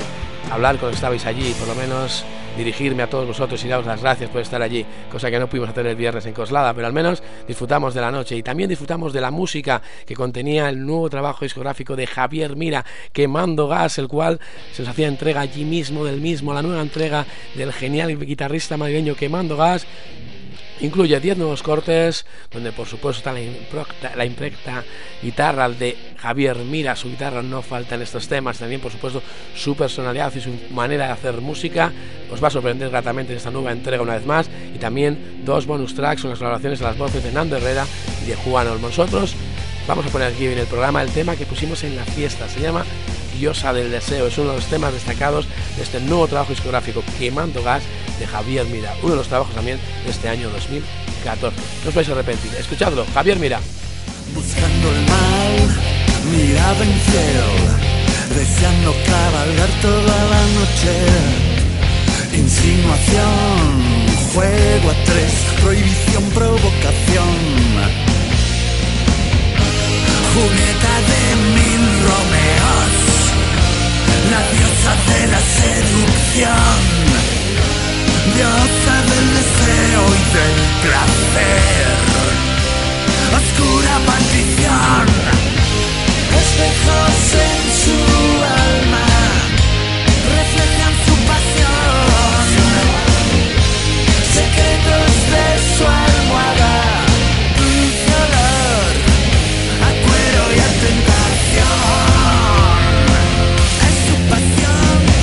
hablar con los que estabais allí, por lo menos dirigirme a todos vosotros y daros las gracias por estar allí, cosa que no pudimos hacer el viernes en Coslada, pero al menos disfrutamos de la noche y también disfrutamos de la música que contenía el nuevo trabajo discográfico de Javier Mira, Quemando Gas, el cual se os hacía entrega allí mismo del mismo, la nueva entrega del genial guitarrista madrileño Quemando Gas. Incluye diez nuevos cortes, donde por supuesto está la imprecta, la imprecta guitarra de Javier Mira. Su guitarra no falta en estos temas. También por supuesto su personalidad y su manera de hacer música os va a sorprender gratamente en esta nueva entrega una vez más. Y también dos bonus tracks con las colaboraciones a las voces de Nando Herrera y de Juan Olmo. Nosotros vamos a poner aquí en el programa el tema que pusimos en la fiesta. Se llama Diosa del Deseo. Es uno de los temas destacados de este nuevo trabajo discográfico Quemando Gas de Javier Mira, uno de los trabajos también de este año dos mil catorce. No os vais a arrepentir, escuchadlo, Javier Mira. Buscando el mal, mirada en cielo, deseando cabalgar toda la noche. Insinuación, juego a tres, prohibición, provocación. Julieta de mil Romeos, la diosa de la seducción. Diosa del deseo y del placer, oscura maldición. Espejos en su alma reflejan su pasión. Secretos de su almohada, dulce olor a cuero y a tentación. Es su pasión.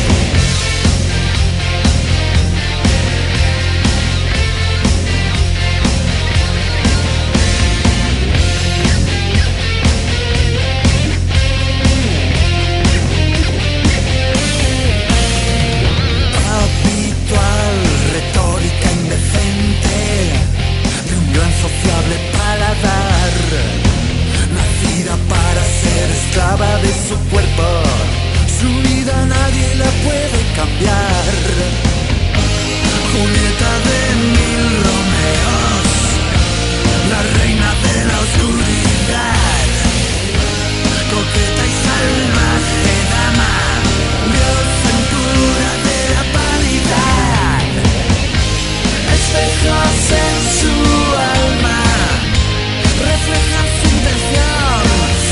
Para ser esclava de su cuerpo, su vida nadie la puede cambiar. Julieta de mil Romeos, la reina de la oscuridad, coqueta y salvaje dama, diosa en cura de la vanidad. Espejos en su alma reflejan su intención.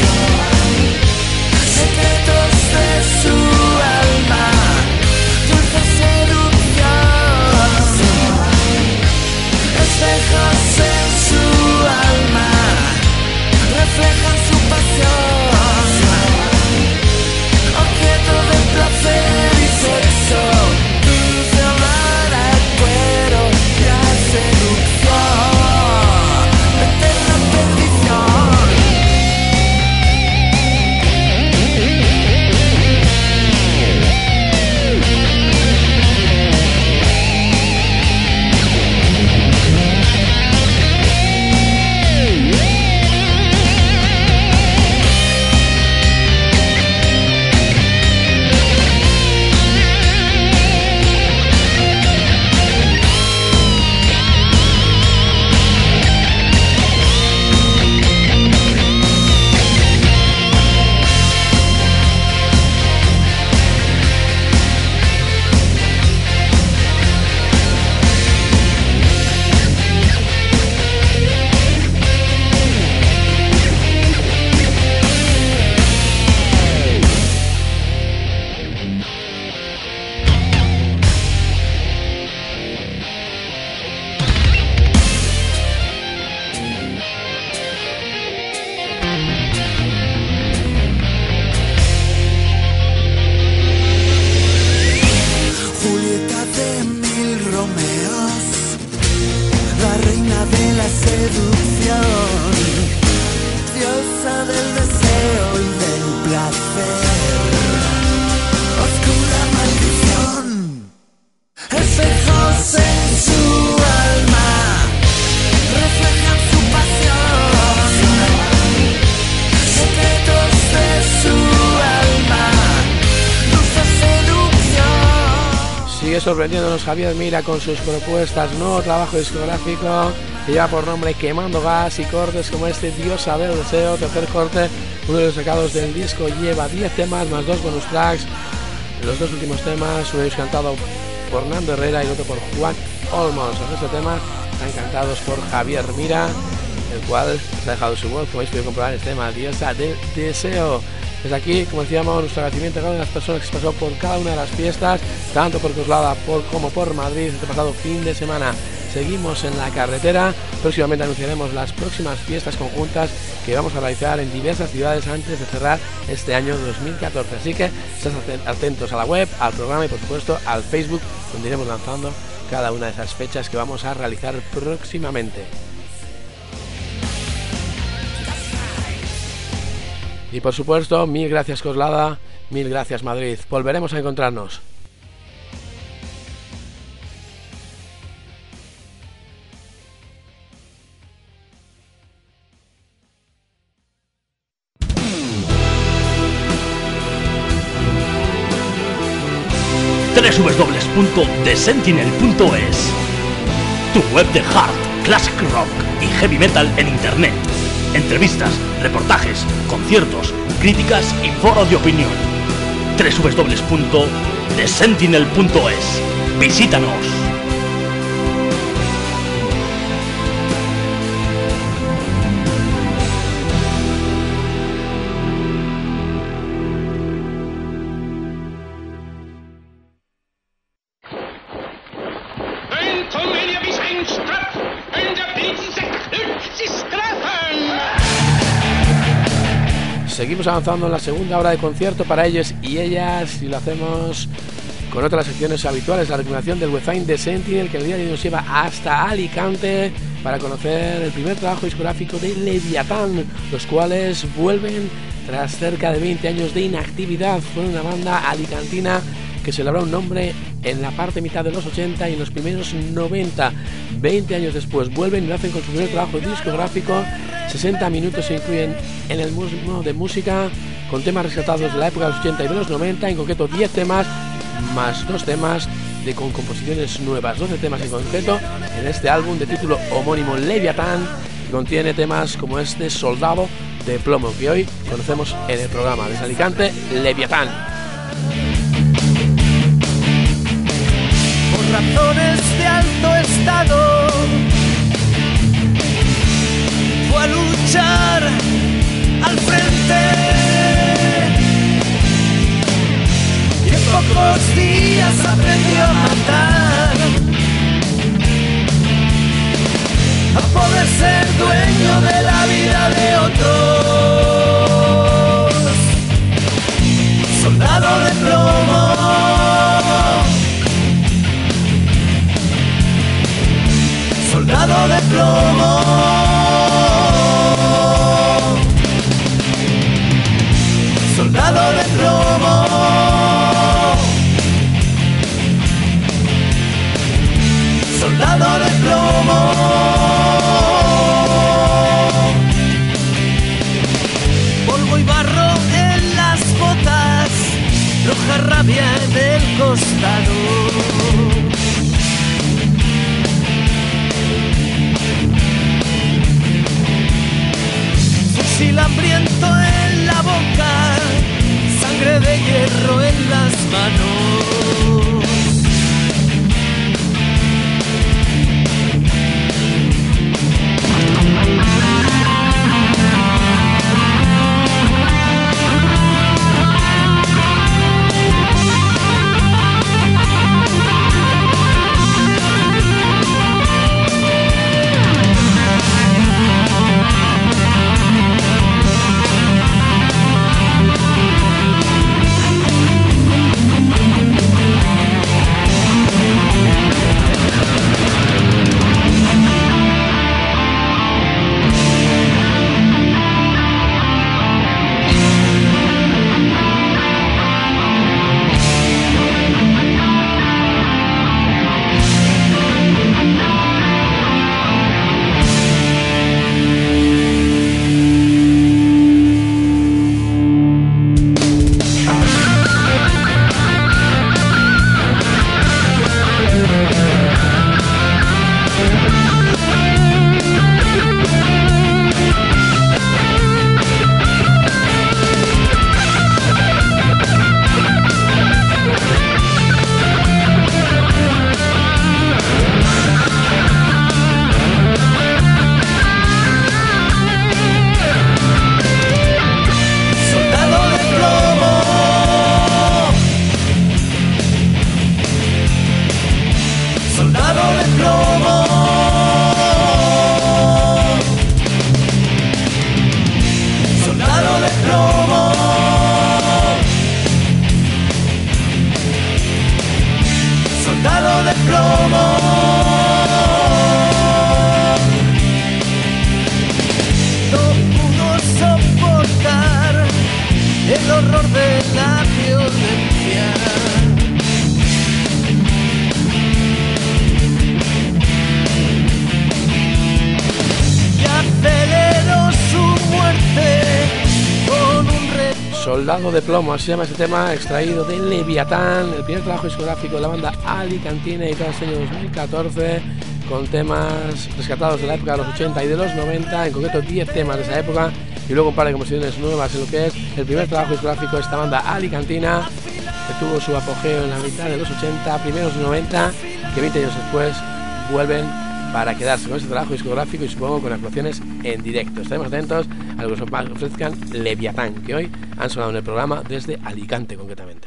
Secretos de su alma, dulce seducción. Espejos en su alma reflejan su pasión. Objeto de placer y sexo, dulce olor a cuero y a seducción. Eterna perdición. Sorprendiéndonos Javier Mira con sus propuestas, nuevo trabajo discográfico que lleva por nombre Quemando Gas y cortes como este Diosa del Deseo, tercer corte, uno de los sacados del disco, lleva diez temas más dos bonus tracks, Los dos últimos temas, uno es cantado por Nando Herrera y el otro por Juan Olmos. Los dos temas están cantados por Javier Mira, el cual se ha dejado su voz, como habéis podido comprobar, el tema Diosa del Deseo. Desde aquí, como decíamos, nuestro agradecimiento a cada una de las personas que se pasó por cada una de las fiestas, tanto por Coslada por, como por Madrid, este pasado fin de semana. Seguimos en la carretera, próximamente anunciaremos las próximas fiestas conjuntas que vamos a realizar en diversas ciudades antes de cerrar este año dos mil catorce. Así que estén atentos a la web, al programa y por supuesto al Facebook, donde iremos lanzando cada una de esas fechas que vamos a realizar próximamente. Y por supuesto, mil gracias Coslada, mil gracias Madrid. Volveremos a encontrarnos. doble u doble u doble u punto the sentinel punto es, tu web de hard, classic rock y heavy metal en internet. Entrevistas, reportajes, conciertos, críticas y foros de opinión. doble u doble u doble u punto the sentinel punto es. Visítanos. Seguimos avanzando en la segunda hora de concierto para ellos y ellas, y lo hacemos con otras secciones habituales. La recomendación del website de Sentinel, que el día de hoy nos lleva hasta Alicante para conocer el primer trabajo discográfico de Leviatán, los cuales vuelven tras cerca de veinte años de inactividad. Fue una banda alicantina que celebró un nombre en la parte mitad de los ochenta y en los primeros noventa. veinte años después vuelven y lo hacen con su primer trabajo discográfico. sesenta minutos se incluyen en el mismo de música, con temas rescatados de la época de los ochenta y de los noventa, en concreto diez temas, más dos temas de con composiciones nuevas, doce temas en concreto en este álbum de título homónimo Leviatán, que contiene temas como este Soldado de Plomo, que hoy conocemos en el programa. Desde Alicante, Leviatán. Razones de alto estado fue a luchar al frente y en pocos días aprendió a matar, a poder ser dueño de la vida de otros. Soldado de plomo, soldado de plomo, soldado de plomo, soldado de plomo. Polvo y barro en las botas, roja rabia en el costado. Fusil hambriento en la boca, sangre de hierro en las manos. Soldado de Plomo, así se llama este tema, extraído de Leviatán, el primer trabajo discográfico de la banda Alicantina, editado en el año dos mil catorce, con temas rescatados de la época de los ochenta y de los noventa, en concreto diez temas de esa época, y luego un par de composiciones nuevas en lo que es el primer trabajo discográfico de esta banda Alicantina, que tuvo su apogeo en la mitad de los ochenta, primeros noventa, que veinte años después vuelven para quedarse con este trabajo discográfico y supongo con actuaciones en directo. Estaremos atentos a lo que nos ofrezcan Leviatán, que hoy han sonado en el programa desde Alicante concretamente.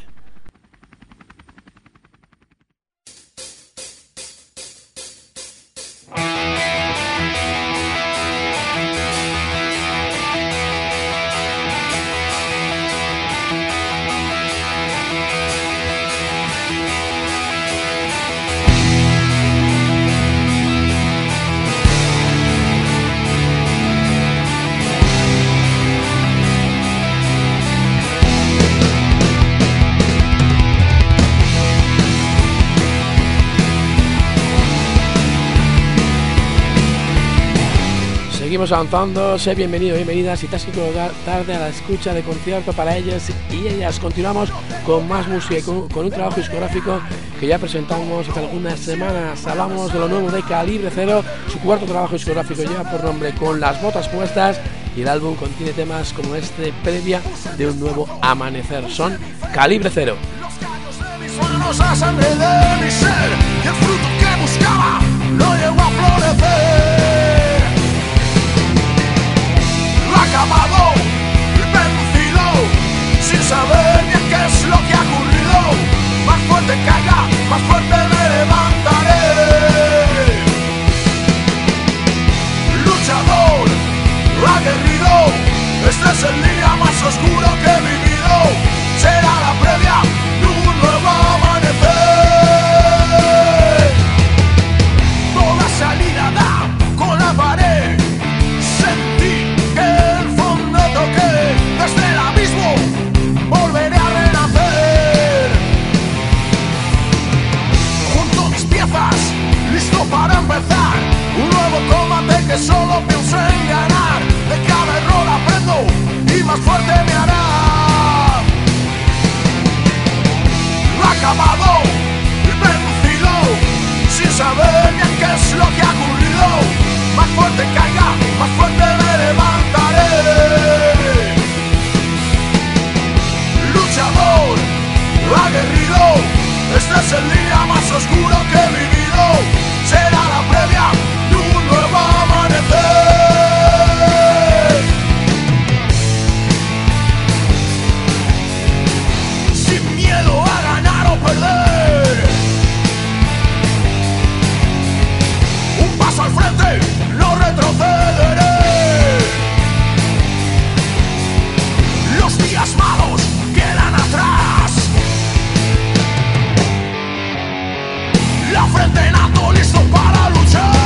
Seguimos avanzando, sé bienvenido, bienvenidas si te has quedado tarde a la escucha de concierto para ellas y ellas. Continuamos con más música y con, con un trabajo discográfico que ya presentamos hace algunas semanas. Hablamos de lo nuevo de Calibre Cero, su cuarto trabajo discográfico lleva por nombre Con las botas puestas y el álbum contiene temas como este, Previa de un nuevo amanecer. Son Calibre Cero. Manos a sangre de mi ser y el fruto que buscaba no llegó a florecer. Lo acabado y reducido sin saber bien qué es lo que ha ocurrido. Más fuerte caiga, más fuerte me levantaré. Luchador, aguerrido, este es el día más oscuro que he vivido. Será la previa de un nuevo amanecer. Toda salida da con la pared. Sentí que el fondo toqué. Desde el abismo volveré a renacer. Junto mis piezas, listo para empezar un nuevo combate que solo pienso en ganar. De cada error aprendo y más fuerte me hará. Acabado y reducido sin saber bien qué es lo que ha ocurrido. Más fuerte caiga, más fuerte me levantaré. Luchador, aguerrido, este es el día más oscuro que he vivido. Será la previa de un nuevo amanecer. Sin miedo a ganar o perder, un paso al frente, no retrocederé. Los días malos quedan atrás. La frente en alto, listo para luchar.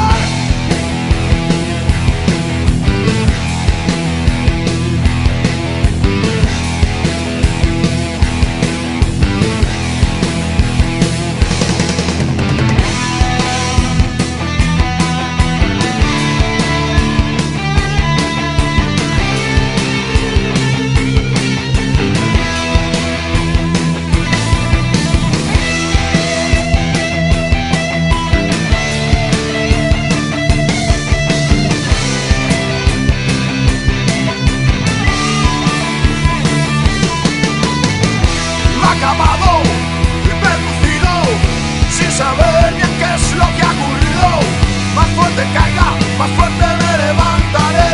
Acabado y reducido sin saber bien qué es lo que ha ocurrido. Más fuerte caiga, más fuerte me levantaré.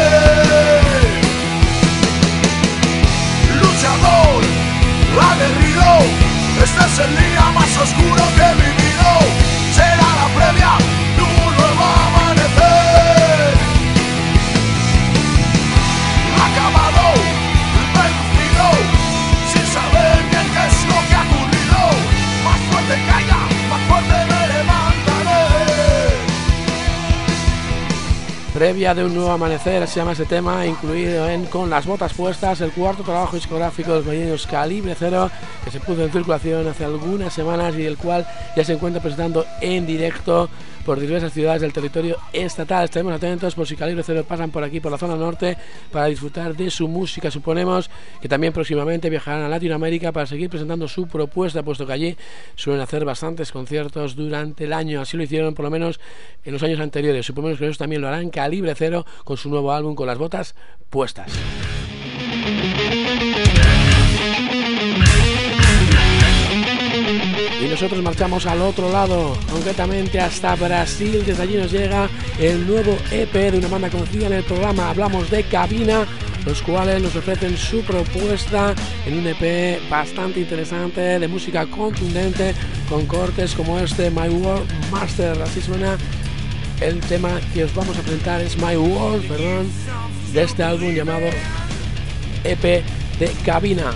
Luchador, aguerrido, este es el día más oscuro que he vivido. Será la previa de un nuevo amanecer. Acabado y reducido sin saber bien qué es lo que ha ocurrido. Más fuerte caiga, más fuerte me levantaré. Previa de un nuevo amanecer, se llama ese tema, incluido en Con las botas puestas, el cuarto trabajo discográfico de los madrileños Calibre Cero, que se puso en circulación hace algunas semanas y el cual ya se encuentra presentando en directo por diversas ciudades del territorio estatal. Estaremos atentos por si Calibre Cero pasan por aquí, por la zona norte, para disfrutar de su música. Suponemos que también próximamente viajarán a Latinoamérica para seguir presentando su propuesta, puesto que allí suelen hacer bastantes conciertos durante el año. Así lo hicieron por lo menos en los años anteriores. Suponemos que ellos también lo harán Calibre Cero con su nuevo álbum Con las botas puestas. Y nosotros marchamos al otro lado, concretamente hasta Brasil. Desde allí nos llega el nuevo E P de una banda conocida en el programa. Hablamos de Cabina, los cuales nos ofrecen su propuesta en un E P bastante interesante, de música contundente, con cortes como este, My World Master. Así suena el tema que os vamos a presentar, es My World, perdón, de este álbum llamado E P de Cabina.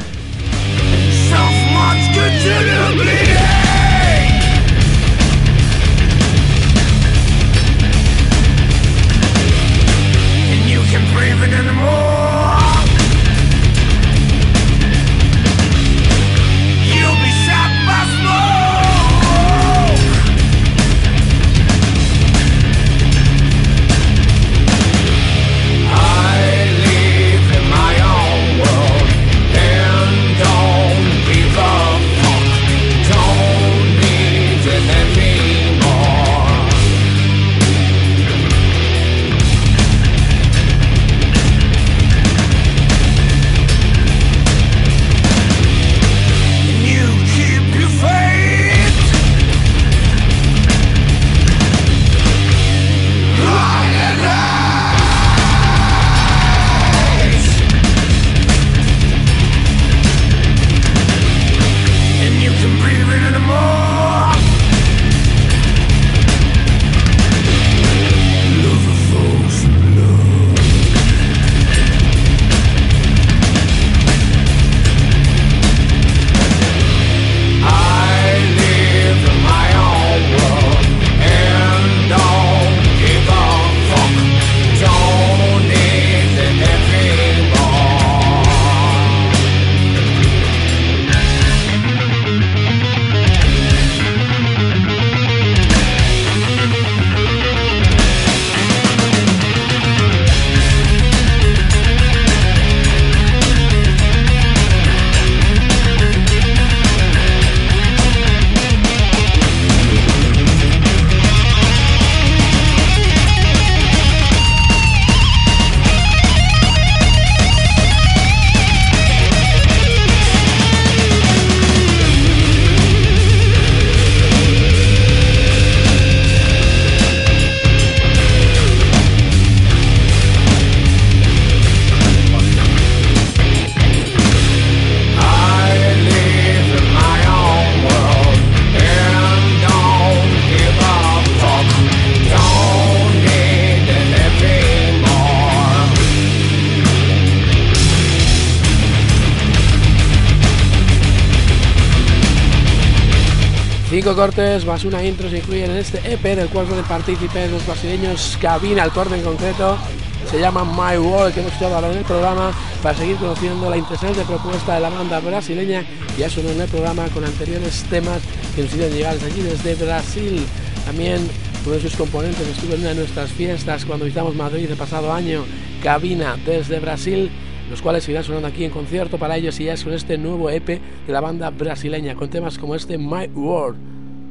Cinco cortes más una intro se incluyen en este E P, del cual son partícipes los brasileños Cabina. El corte en concreto se llama My World, que hemos escuchado ahora en el programa, para seguir conociendo la interesante propuesta de la banda brasileña. Ya sonó en el programa con anteriores temas que nos hicieron llegar desde allí, desde Brasil. También uno de sus componentes estuvo en una de nuestras fiestas cuando visitamos Madrid el pasado año, Cabina, desde Brasil, los cuales seguirán sonando aquí en concierto para ellos, y ya es con este nuevo E P de la banda brasileña, con temas como este My World.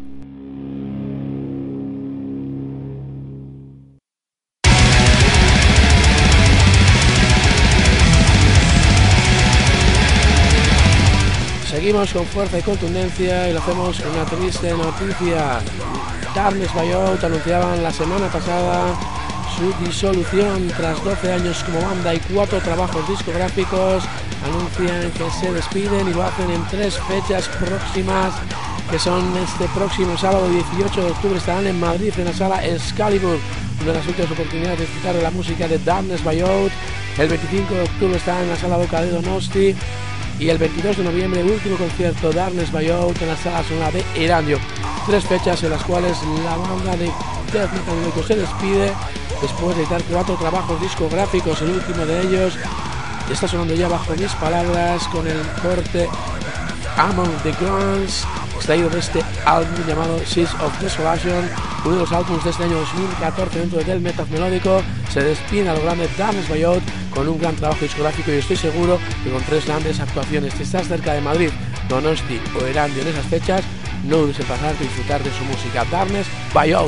Seguimos con fuerza y contundencia y lo hacemos con una triste noticia. Darkness by Out anunciaban la semana pasada su disolución tras doce años como banda y cuatro trabajos discográficos. Anuncian que se despiden y lo hacen en tres fechas próximas, que son este próximo sábado dieciocho de octubre. Estarán en Madrid en la sala Excalibur, una de las últimas oportunidades de disfrutar de la música de Darkness by Out. El veinticinco de octubre estarán en la sala Boca de Donosti, y el veintidós de noviembre último concierto Darkness by Out en la sala sonora de Erandio. Tres fechas en las cuales la banda de death metal melódico se despide después de editar cuatro trabajos discográficos. El último de ellos está sonando ya bajo mis palabras con el corte Among the Guns, extraído de este álbum llamado Seeds of Desolation, uno de los álbumes de este año dos mil catorce dentro del metal melódico. Se despide a lo grande Darkness by Out con un gran trabajo discográfico y estoy seguro que con tres grandes actuaciones. Si estás cerca de Madrid, Donosti o Erandio en esas fechas, no dudes en pasar a disfrutar de su música. Darkness by Out.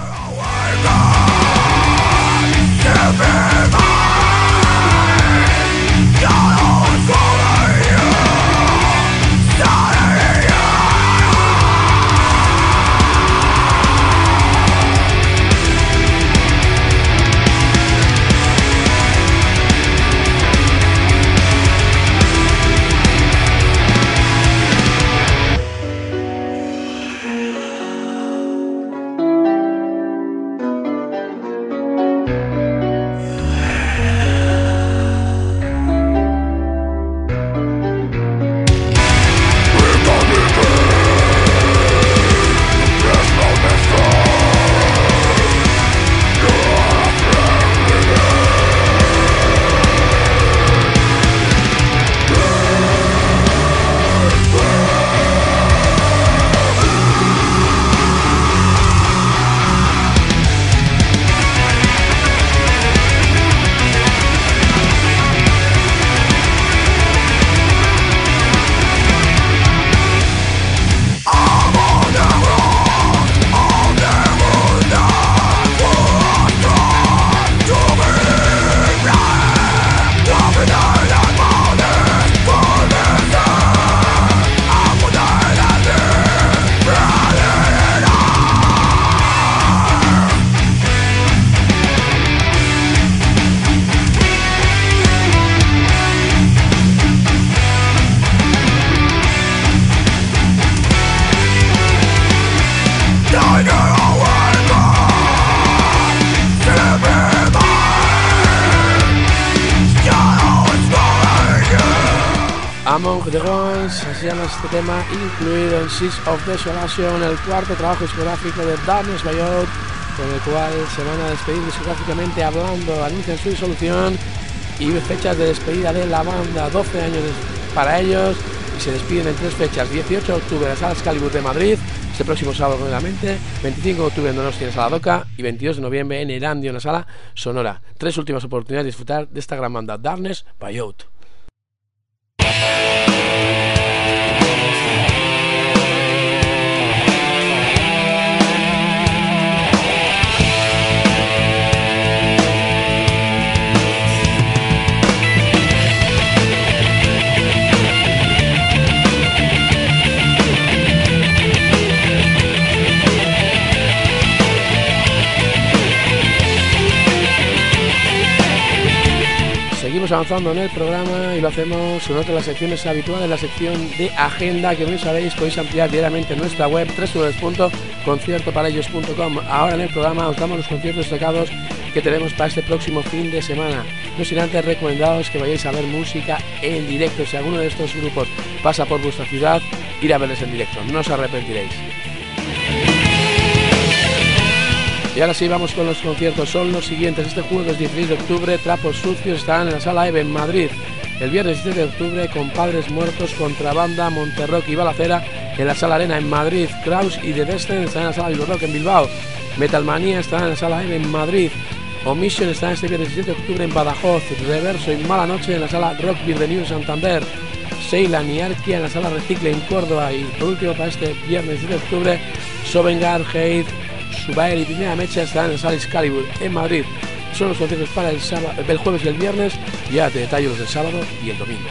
Among the Gods, así se llama este tema, incluido en Seas of Desolation, el cuarto trabajo discográfico de Darkness by Out, con el cual se van a despedir discográficamente hablando, anuncian su disolución y fechas de despedida de la banda, doce años para ellos, y se despiden en tres fechas: dieciocho de octubre en la Sala Excalibur de Madrid, este próximo sábado nuevamente, veinticinco de octubre en Donosti en la Sala Doca y veintidós de noviembre en Erandio en la Sala Sonora. Tres últimas oportunidades de disfrutar de esta gran banda, Darkness by Out. Seguimos avanzando en el programa y lo hacemos con otra de las secciones habituales, la sección de agenda, que como sabéis podéis ampliar diariamente en nuestra web doble u doble u doble u punto concierto para ellos punto com. Ahora en el programa os damos los conciertos destacados que tenemos para este próximo fin de semana. No sin antes recomendaros que vayáis a ver música en directo. Si alguno de estos grupos pasa por vuestra ciudad, ir a verles en directo, no os arrepentiréis. Y ahora sí, vamos con los conciertos. Son los siguientes: este jueves dieciséis de octubre, Trapos Sucios estarán en la Sala EVE en Madrid. El viernes diecisiete de octubre, Compadres Muertos, Contrabanda, Monterrock y Balacera en la Sala Arena en Madrid. Kraus y The Descent estarán en la Sala Bilborrock en Bilbao. Metalmanía estarán en la Sala EVE en Madrid. Omission estará este viernes diecisiete de octubre en Badajoz. Reverso y Mala Noche en la Sala Rock Bienvenido en Santander. Seilan y Arquia en la Sala Recicle en Córdoba. Y por último, para este viernes diecisiete de octubre, Sovengar, Hate, Subair y Primera Mecha estarán en la Sala Excalibur en Madrid. Son los conciertos para el, sábado, el jueves y el viernes. Ya te detallo los del sábado y el domingo.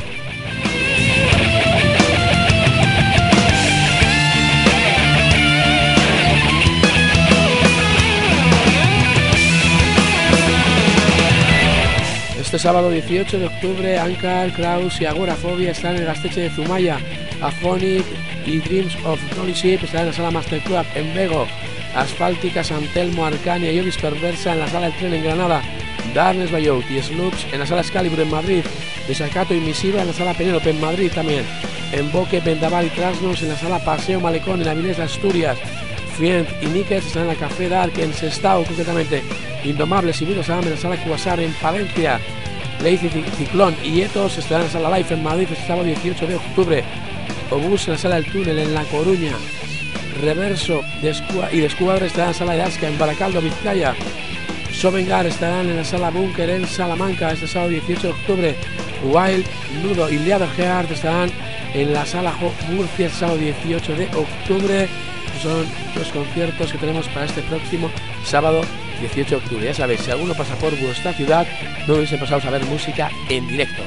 Este sábado dieciocho de octubre, Ankar, Kraus y Agorafobia están en el Gaztetxe de Zumaya. Aphonic y Dreams of Dollyship estarán en la Sala Master Club en Bego. Asfáltica, San Telmo, Arcania y Ovis Perversa en la Sala del Tren en Granada. Darkness by Out y Sloops en la Sala Excalibur en Madrid. Desacato y Misiva en la Sala Penélope en Madrid también. Emboque, Vendaval y Trasnos en la Sala Paseo Malecón en Avilés de Asturias. Friend y Nickers están en la Café Dark en Sestao concretamente. Indomables y Vinos Am en la Sala Cuasar en Palencia. Lazy Ciclón y Etos estarán en la Sala Life en Madrid este sábado dieciocho de octubre. Obús en la Sala del Túnel en La Coruña. Reverso de y de Escuadra estarán en la sala de Asca en Baracaldo, Vizcaya. Sovengar estarán en la sala Búnker en Salamanca este sábado dieciocho de octubre. Wild, Nudo y Leather Heart estarán en la sala Murcia el sábado dieciocho de octubre. Son los conciertos que tenemos para este próximo sábado dieciocho de octubre. Ya sabéis, si alguno pasa por vuestra ciudad, no hubiese pasado a ver música en directo.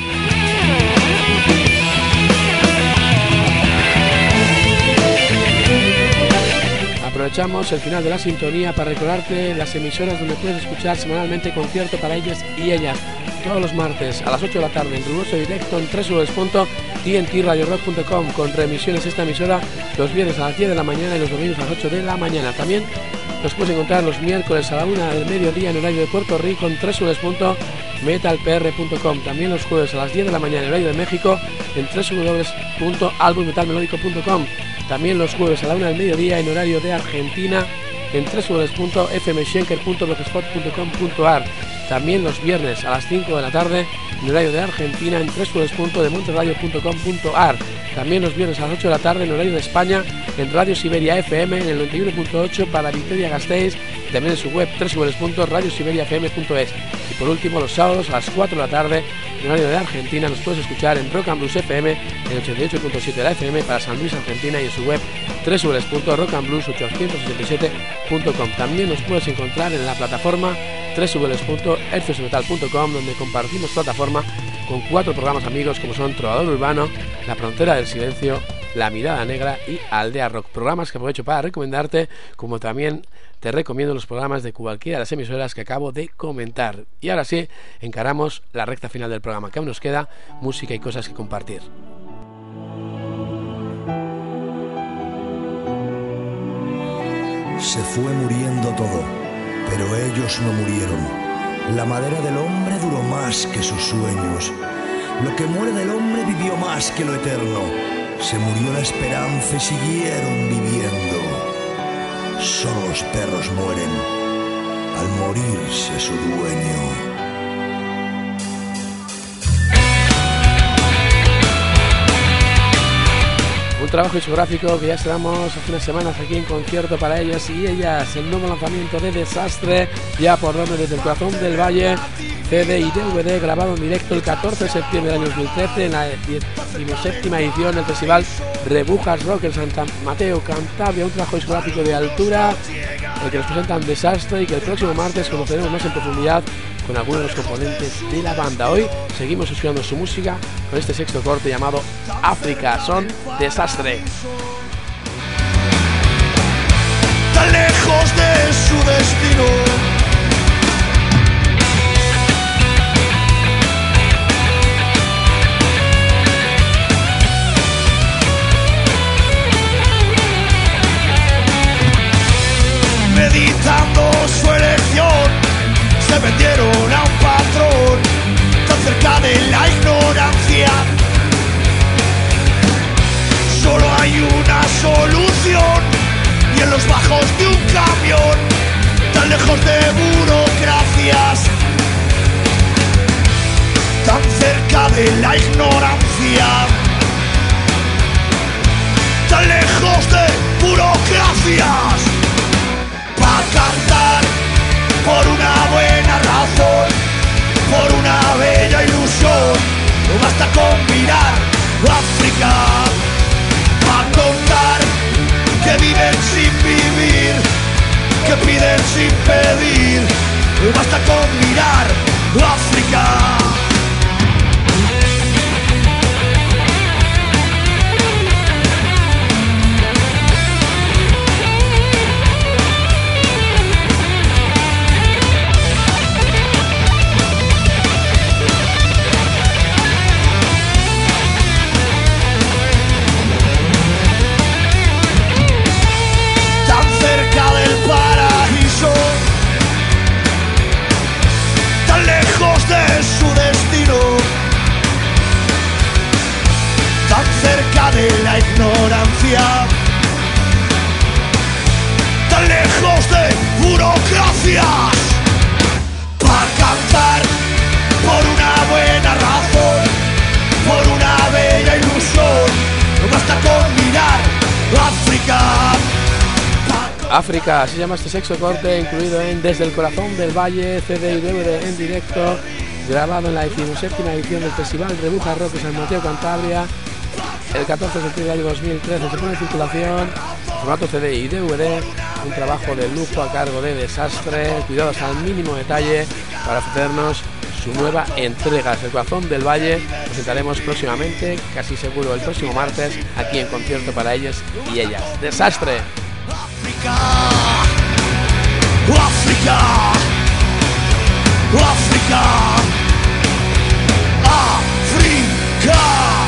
Aprovechamos el final de la sintonía para recordarte las emisoras donde puedes escuchar semanalmente concierto para ellas y ellas. Todos los martes a las ocho de la tarde en riguroso directo en doble u doble u doble u punto t n t radio rock punto com, con remisiones esta emisora los viernes a las diez de la mañana y los domingos a las ocho de la mañana. También nos puedes encontrar los miércoles a la una del mediodía en horario de Puerto Rico en doble u doble u doble u punto metal p r punto com. También los jueves a las diez de la mañana en horario de México en doble u doble u doble u punto album metal melódico punto com. También los jueves a la una del mediodía en horario de Argentina en doble u doble u doble u punto f m schenker punto blogspot punto com punto a r. También los viernes a las cinco de la tarde en horario de Argentina en doble u doble u doble u punto de monterradio punto com punto a r. También los viernes a las ocho de la tarde en horario de España en Radio Siberia F M en el noventa y uno punto ocho para Vitoria-Gasteiz y también en su web doble u doble u doble u punto radio siberia f m punto es. Y por último, los sábados a las cuatro de la tarde en horario de Argentina nos puedes escuchar en Rock and Blues F M en ochenta y ocho punto siete de la F M para San Luis, Argentina, y en su web doble u doble u doble u punto rock and blues ochocientos sesenta y siete punto com. También nos puedes encontrar en la plataforma doble u doble u doble u punto elfios metal punto com, donde compartimos plataforma con cuatro programas amigos como son Trovador Urbano, La Frontera del Silencio, La Mirada Negra y Aldea Rock. Programas que aprovecho para recomendarte, como también te recomiendo los programas de cualquiera de las emisoras que acabo de comentar. Y ahora sí, encaramos la recta final del programa, que aún nos queda música y cosas que compartir. Se fue muriendo todo, pero ellos no murieron. La madera del hombre duró más que sus sueños. Lo que muere del hombre vivió más que lo eterno. Se murió la esperanza y siguieron viviendo. Solo los perros mueren al morirse su dueño. Un trabajo discográfico que ya estrenamos hace unas semanas aquí en concierto para ellos y ellas. El nuevo lanzamiento de Desastre, ya por nombre Desde el Corazón del Valle, C D y D V D grabado en directo el catorce de septiembre del año dos mil trece en la decimoséptima edición del festival Rebujas Rock en Santa Mateo, Cantabria. Un trabajo discográfico de altura, el que nos presentan Desastre y que el próximo martes conoceremos más en profundidad con algunos de los componentes de la banda. Hoy seguimos escuchando su música con este sexto corte llamado África. Son Desastre. Tan lejos de su destino, meditando su elección, se vendieron a un patrón tan cerca de la ignorancia. Solo hay una solución y en los bajos de un camión, tan lejos de burocracias, tan cerca de la ignorancia, tan lejos de burocracias. Pa' cantar por una buena razón, por una bella ilusión, no basta con mirar África. Pa' contar que viven sin vivir, que piden sin pedir, no basta con mirar África. África, así se llama este sexto corte, incluido en Desde el Corazón del Valle, C D y D V D en directo, grabado en la decimoséptima edición del Festival Rebuja Rock de San Mateo, Cantabria, el catorce de septiembre del año dos mil trece. Se pone en circulación, formato C D y D V D, un trabajo de lujo a cargo de Desastre, cuidados al mínimo detalle para ofrecernos su nueva entrega. Desde el Corazón del Valle presentaremos próximamente, casi seguro el próximo martes, aquí en concierto para ellos y ellas. Desastre. África, África, África, África.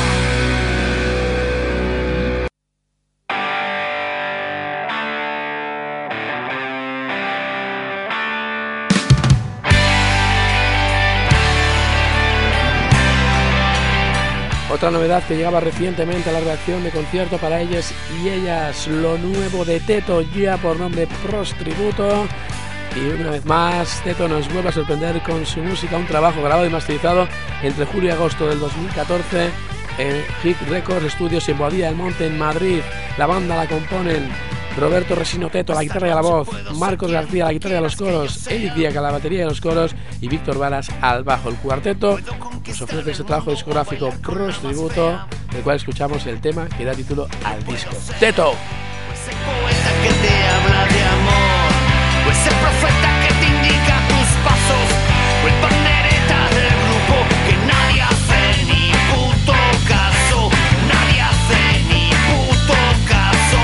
Otra novedad que llegaba recientemente a la redacción de concierto para ellos y ellas, lo nuevo de Teto, ya por nombre Prostributo. Y una vez más, Teto nos vuelve a sorprender con su música, un trabajo grabado y masterizado entre julio y agosto del dos mil catorce en Hit Records Studios en Boadilla del Monte, en Madrid. La banda la componen Roberto Resino Teto a la guitarra y a la voz, Marcos García a la guitarra y a los coros, Eric Díaz a la batería y a los coros y Víctor Varas al bajo. El cuarteto nos ofrece este trabajo discográfico Prostributo, del cual escuchamos el tema que da título al disco. Teto. Ese poeta que te habla de amor, o ese profeta que te indica tus pasos, o el pandereta del grupo que nadie hace ni puto caso, nadie hace ni puto caso.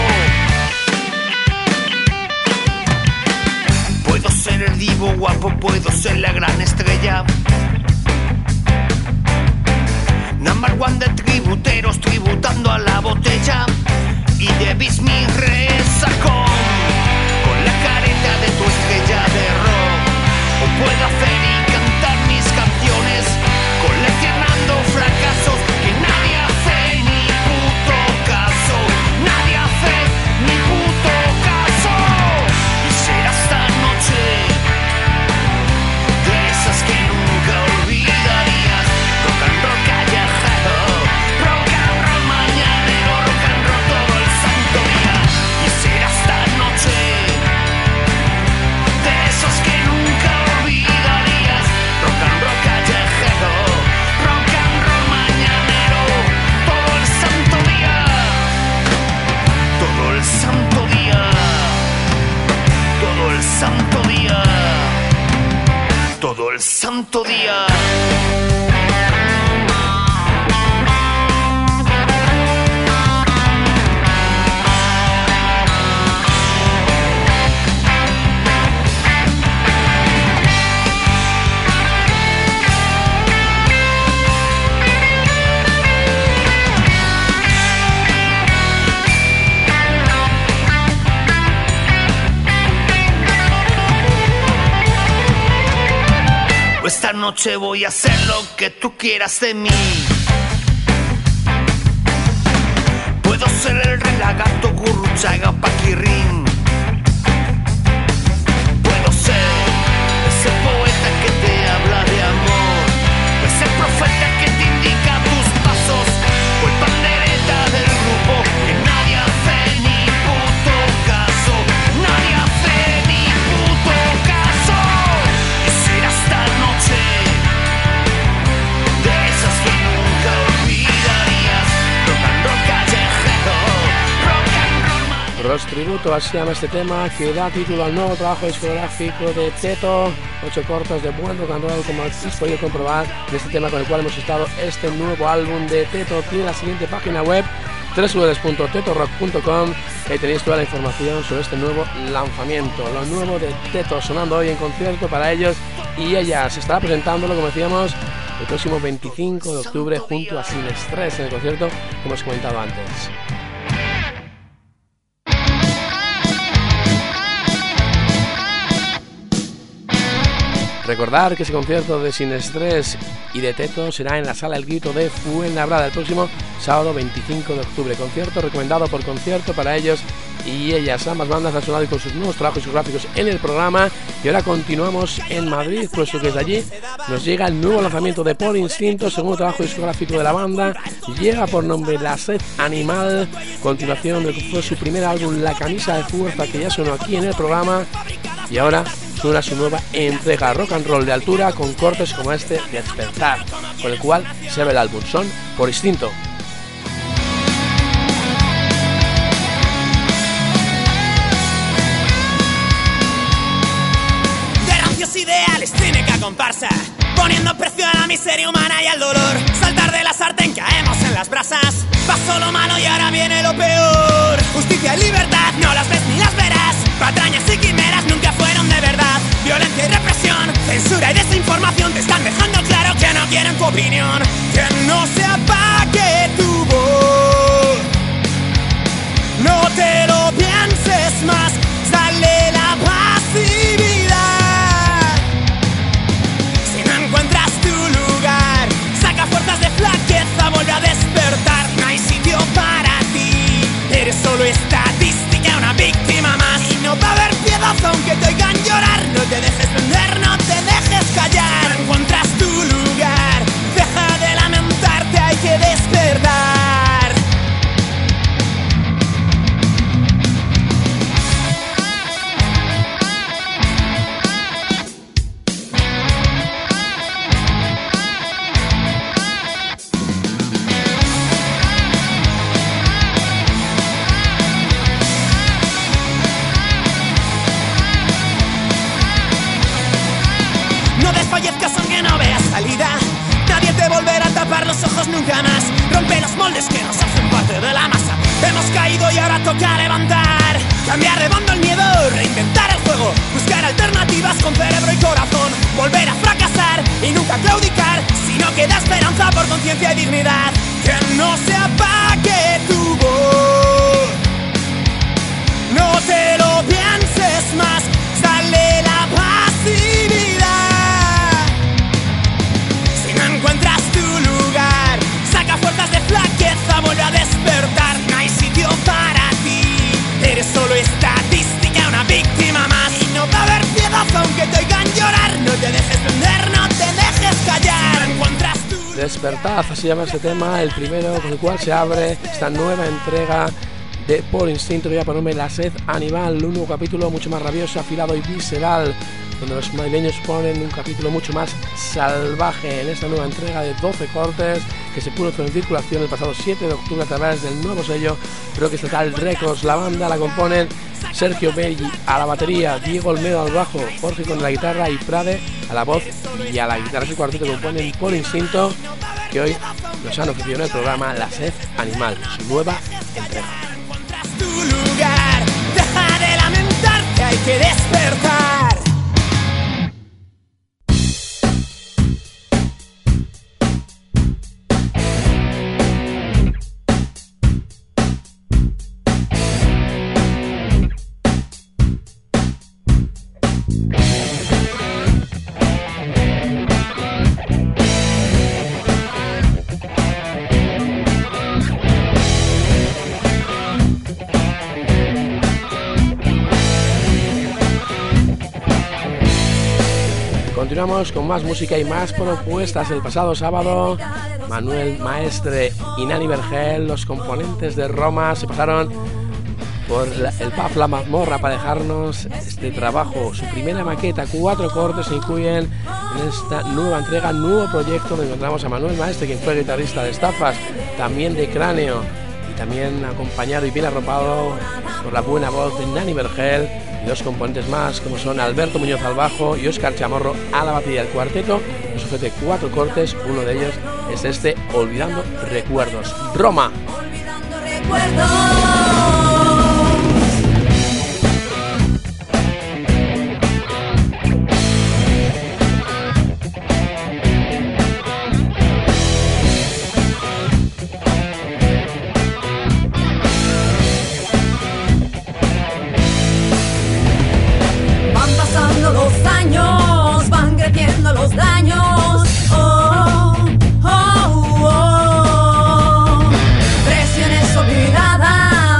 Puedo ser el divo guapo, puedo ser la gran estrella, number one de tributeros tributando a la botella, y debes mi resacón con la careta de tu estrella de rock. O puedo hacer y cantar mis canciones coleccionando fracasos que nadie hace ni puto caso, nadie hace ni puto caso. Y será esta noche de esas que nunca olvidarías. Rock and roll callejero, rock and roll mañanero, rock and roll todo el santo día. Y será esta noche de esos que nunca olvidarías. Rock and roll callejero, rock and roll mañanero, todo el santo día, todo el santo día, todo el santo día, todo el santo día. Esta noche voy a hacer lo que tú quieras de mí. Puedo ser el rey lagarto, Gurruchaga, Paquirrín. Puedo ser ese poeta que te habla de amor, ese profeta que te indica tus pasos, o el pandereta del grupo que nadie hace ni puto caso, nadie hace ni puto caso. Y será esta noche de esas que nunca olvidarías. Rock and roll callejero, rock and roll man. Prostributo, así se llama este tema, que da título al nuevo trabajo discográfico de Teto. Ocho cortos de buen rock and roll, como habéis podido comprobar en este tema con el cual hemos estado este nuevo álbum de Teto. Tiene la siguiente página web, doble u doble u doble u punto teto rock punto com. Ahí tenéis toda la información sobre este nuevo lanzamiento, lo nuevo de Teto, sonando hoy en concierto para ellos y ellas. Se estará presentándolo, como decíamos, el próximo veinticinco de octubre junto a Sin Estrés en el concierto que hemos comentado antes. Recordar que ese concierto de Sin Estrés y de Teto será en la Sala El Grito de Fuenlabrada el próximo sábado veinticinco de octubre. Concierto recomendado por concierto para ellos y ellas, ambas bandas han sonado con sus nuevos trabajos discográficos en el programa. Y ahora continuamos en Madrid, puesto que desde allí nos llega el nuevo lanzamiento de Por Instinto, segundo trabajo discográfico de la banda. Llega por nombre La Sed Animal, continuación de lo que fue su primer álbum La Camisa de Fuerza, que ya sonó aquí en el programa. Y ahora suena su nueva entrega rock and roll de altura, con cortes como este Despertar, con el cual se abre el álbum. Son Por Instinto. Ideales, cínica comparsa, poniendo precio a la miseria humana y al dolor. Saltar de la sartén, caemos en las brasas. Pasó lo malo y ahora viene lo peor. Justicia y libertad, no las ves ni las verás. Patrañas y quimeras nunca fueron de verdad. Violencia y represión, censura y desinformación te están dejando claro que no quieren tu opinión. Que no se apague tu voz, no te lo pienses más, dale la pasividad. Encuentras tu lugar, saca fuerzas de flaqueza, vuelve a despertar. No hay sitio para ti, eres solo estadística, una víctima más. Y no va a haber piedad aunque te oigan llorar. No te dejes vender, no te dejes callar. No encuentras tu lugar, deja de lamentarte, hay que despertar. Nadie te volverá a tapar los ojos nunca más. Rompe los moldes que nos hacen parte de la masa. Hemos caído y ahora toca levantar. Cambiar de bando el miedo, reinventar el juego. Buscar alternativas con cerebro y corazón. Volver a fracasar y nunca claudicar. Si no queda esperanza por conciencia y dignidad. Que no se apague tu voz, no te lo pienses más, dale la pasividad. Encuentras tu lugar, saca fuerzas de flaqueza, vuelve a despertar. No hay sitio para ti, eres solo estadística, una víctima más. Y no va a haber piedad aunque te oigan llorar. No te dejes vender, no te dejes callar. No encuentras tu lugar. Despertad, así llama este tema, el primero con el cual se abre esta nueva entrega de Por Instinto, que voy a ponerme La Sed Animal, un nuevo capítulo mucho más rabioso, afilado y visceral, donde los madrileños ponen un capítulo mucho más salvaje en esta nueva entrega de doce cortes que se puso en circulación el pasado siete de octubre a través del nuevo sello Rock Estatal Records. La banda la componen Sergio Belli a la batería, Diego Olmedo al bajo, Jorge con la guitarra y Prade a la voz y a la guitarra. Ese cuarteto que componen Por Instinto, que hoy nos han ofrecido en el programa La Sed Animal, su nueva entrega. Tu lugar, deja de lamentarte, hay que despertar. Continuamos con más música y más propuestas. El pasado sábado, Manuel Maestre y Nani Vergel, los componentes de Roma, se pasaron por la, el pub La Mazmorra para dejarnos este trabajo, su primera maqueta. Cuatro cortes se incluyen en esta nueva entrega, nuevo proyecto, donde encontramos a Manuel Maestre, quien fue guitarrista de Estafas, también de Cráneo, y también acompañado y bien arropado por la buena voz de Nani Vergel, y dos componentes más como son Alberto Muñoz al bajo y Óscar Chamorro a la batería. El cuarteto nos ofrece cuatro cortes, uno de ellos es este, Olvidando Recuerdos. Roma. Olvidando recuerdos. Los daños, oh, oh, oh. Presiones olvidadas.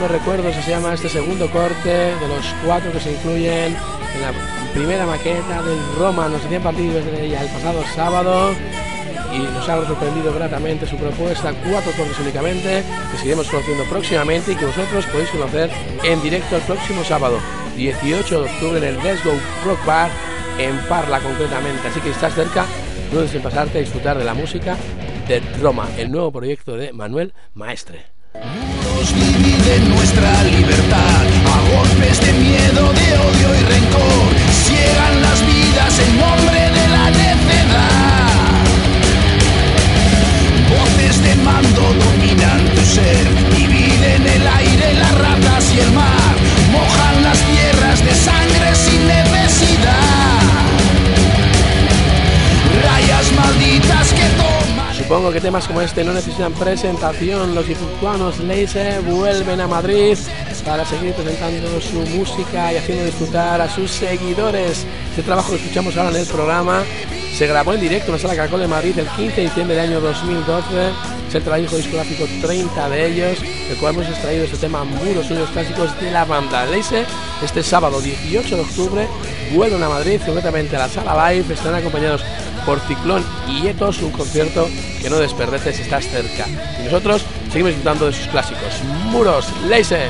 Trazando Recuerdos se llama este segundo corte de los cuatro que se incluyen en la primera maqueta del Roma. Nos hacían partir desde ella el pasado sábado y nos ha sorprendido gratamente su propuesta, cuatro cortes únicamente, que seguiremos conociendo próximamente y que vosotros podéis conocer en directo el próximo sábado dieciocho de octubre en el Let's Go Rock Bar en Parla concretamente. Así que si estás cerca, no dudes en pasarte a disfrutar de la música de Roma, el nuevo proyecto de Manuel Maestre. Muros dividen nuestra libertad a golpes de miedo, de odio y rencor. Ciegan las vidas en nombre de la necedad. Voces de mando dominan tu ser, dividen el aire, las ratas y el mar. Mojan las tierras de sangre sin necesidad. Rayas malditas que toman. Supongo que temas como este no necesitan presentación. Los guipuzcoanos Leise vuelven a Madrid para seguir presentando su música y haciendo disfrutar a sus seguidores. Este trabajo que escuchamos ahora en el programa se grabó en directo en la Sala Caracol de Madrid el quince de diciembre del año dos mil doce. Es el trabajo discográfico treinta de ellos, del cual hemos extraído este tema Muros, suyos clásicos de la banda Leise. Este sábado dieciocho de octubre vuelven a Madrid, concretamente a la Sala Live. Estarán acompañados por Ciclón y Etos, un concierto que no desperdicies si estás cerca. Y nosotros seguimos disfrutando de sus clásicos. Muros, Leise.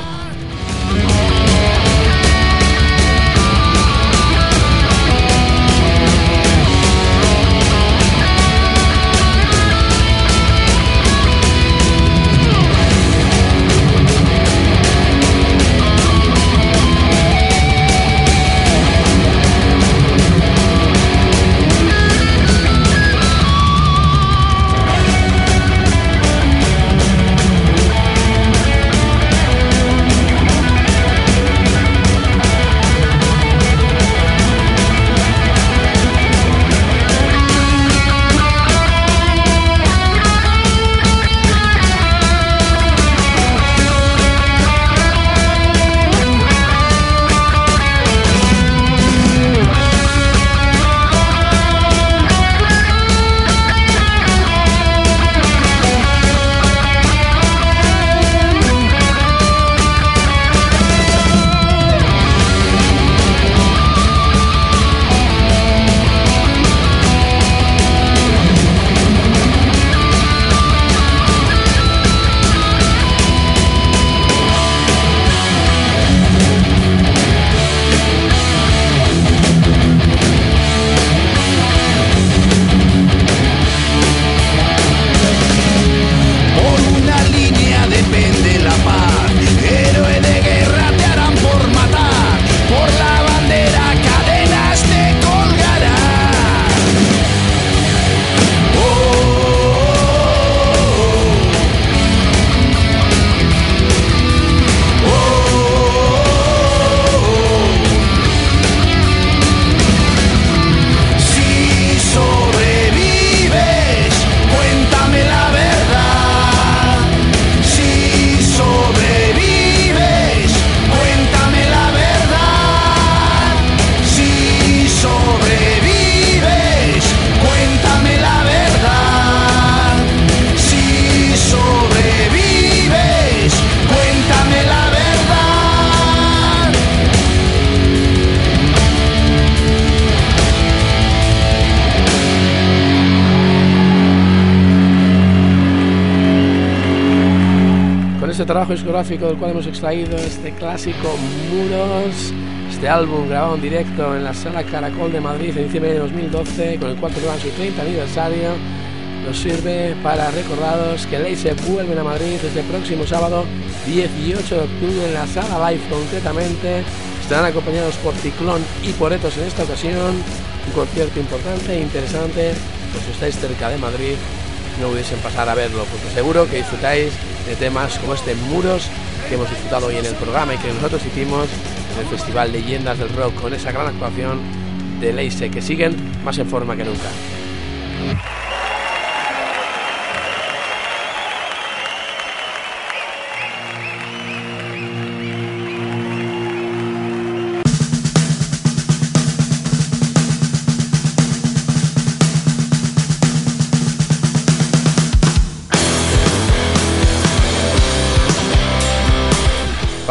Este trabajo discográfico del cual hemos extraído este clásico Muros, este álbum grabado en directo en la Sala Caracol de Madrid en diciembre de dos mil doce, con el cual celebran su treinta aniversario, nos sirve para recordaros que Leise vuelven a Madrid este próximo sábado dieciocho de octubre en la Sala Live concretamente. Estarán acompañados por Ciclón y por Etos en esta ocasión, un concierto importante e interesante. Pues si estáis cerca de Madrid, no pudiesen pasar a verlo, porque seguro que disfrutáis de temas como este Muros que hemos disfrutado hoy en el programa y que nosotros hicimos en el Festival Leyendas del Rock, con esa gran actuación de Leise, que siguen más en forma que nunca.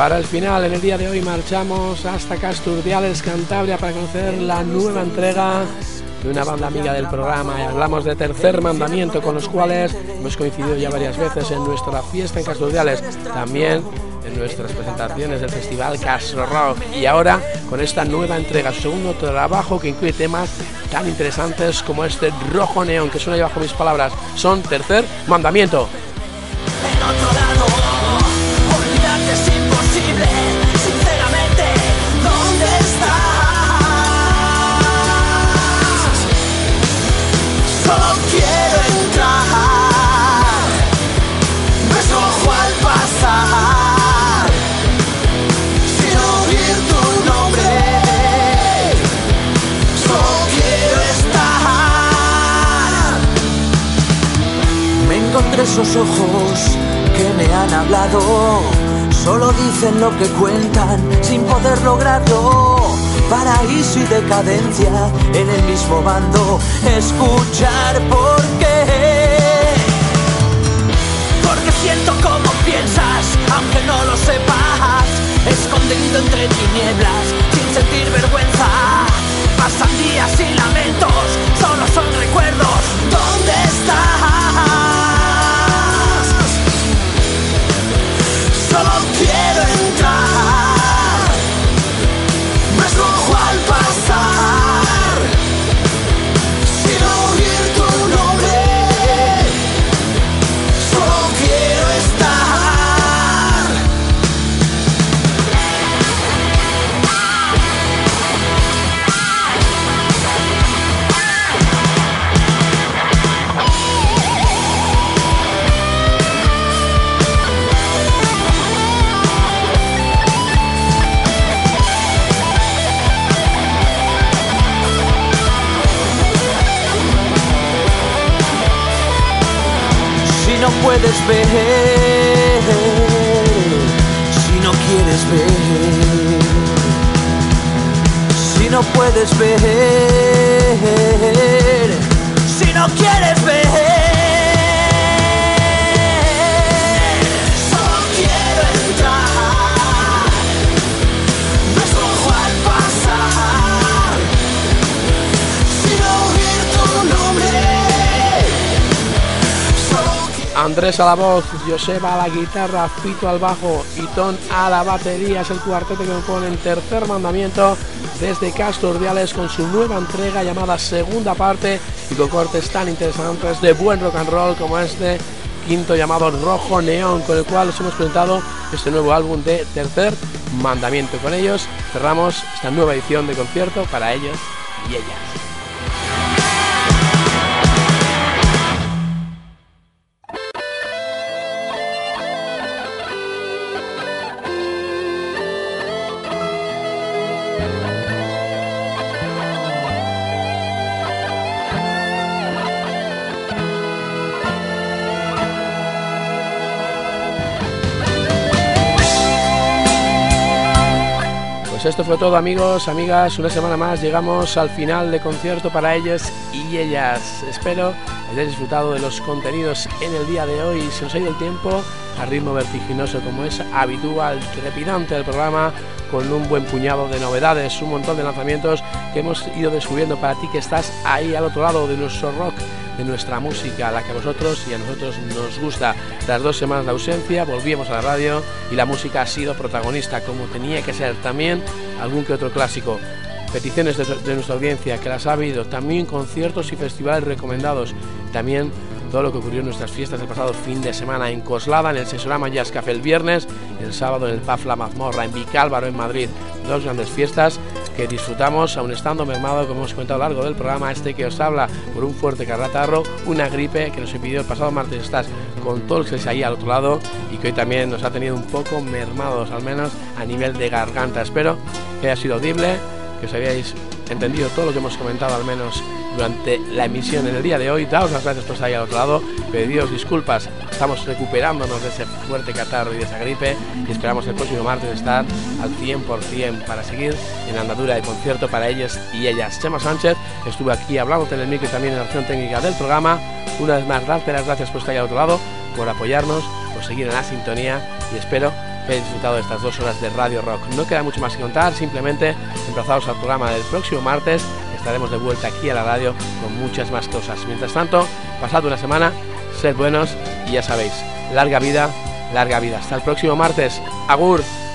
Para el final, en el día de hoy marchamos hasta Casturdiales, Cantabria, para conocer la nueva entrega de una banda amiga del programa. Y hablamos de Tercer Mandamiento, con los cuales hemos coincidido ya varias veces en nuestra fiesta en Casturdiales, también en nuestras presentaciones del festival Castro Rock, y ahora con esta nueva entrega, su segundo trabajo, que incluye temas tan interesantes como este Rojo Neón, que suena bajo mis palabras, son Tercer Mandamiento. En otro lado, olvidarte es imposible. Sinceramente, ¿dónde estás? Solo quiero entrar, beso ojo al pasar, sin oír tu nombre. Solo quiero estar. Me encontré esos ojos que me han hablado, solo dicen lo que cuentan sin poder lograrlo. Paraíso y decadencia en el mismo bando. Escuchar por qué, porque siento como piensas, aunque no lo sepas. Escondido entre tinieblas, sin sentir vergüenza. Pasan días y lamentos, solo son recuerdos. ¿Dónde estás? Solo quiero entrar, me rojo al pasar, sin oír tu nombre. Solo quiero estar. Si no puedes ver, si no quieres ver, si no puedes ver, si no quieres ver, solo quiero entrar, beso ojo al pasar, sin oír tu nombre. Andrés a la voz, Joseba a la guitarra, Fito al bajo y Ton a la batería. Es el cuarteto que compone el Tercer Mandamiento desde Casturdiales, con su nueva entrega llamada Segunda Parte, y con cortes tan interesantes de buen rock and roll como este quinto llamado Rojo Neón, con el cual os hemos presentado este nuevo álbum de Tercer Mandamiento. Con ellos cerramos esta nueva edición de concierto para ellos y ellas. Esto fue todo, amigos, amigas. Una semana más llegamos al final de concierto para ellos y ellas. Espero hayáis disfrutado de los contenidos en el día de hoy. Se nos ha ido el tiempo a ritmo vertiginoso, como es habitual, trepidante del programa, con un buen puñado de novedades, un montón de lanzamientos que hemos ido descubriendo para ti que estás ahí al otro lado de nuestro rock, de nuestra música, la que a vosotros y a nosotros nos gusta. Tras dos semanas de ausencia volvíamos a la radio y la música ha sido protagonista, como tenía que ser. También algún que otro clásico, peticiones de, de nuestra audiencia, que las ha habido, también conciertos y festivales recomendados, también todo lo que ocurrió en nuestras fiestas del pasado fin de semana: en Coslada, en el Sesorama Jazz Café el viernes, el sábado en el Pub La Mazmorra, en Vicálvaro, en Madrid. Dos grandes fiestas que disfrutamos, aun estando mermado, como hemos comentado a lo largo del programa, este que os habla, por un fuerte catarro, una gripe que nos impidió el pasado martes estar con todos los que estáis ahí al otro lado, y que hoy también nos ha tenido un poco mermados, al menos a nivel de garganta. Espero que haya sido audible, que os hayáis entendido todo lo que hemos comentado, al menos durante la emisión en el día de hoy. Daos las gracias por estar ahí al otro lado, pedidos disculpas, estamos recuperándonos de ese fuerte catarro y de esa gripe, y esperamos el próximo martes estar al cien por cien para seguir en la andadura de concierto para ellos y ellas. Chema Sánchez estuve aquí hablándote en el micro y también en la acción técnica del programa. Una vez más, darte las gracias por estar ahí al otro lado, por apoyarnos, por seguir en la sintonía, y espero que hayáis disfrutado de estas dos horas de Radio Rock. No queda mucho más que contar, simplemente emplazaos al programa del próximo martes, que estaremos de vuelta aquí a la radio con muchas más cosas. Mientras tanto, pasad una semana, sed buenos y ya sabéis, larga vida, larga vida. Hasta el próximo martes. Agur.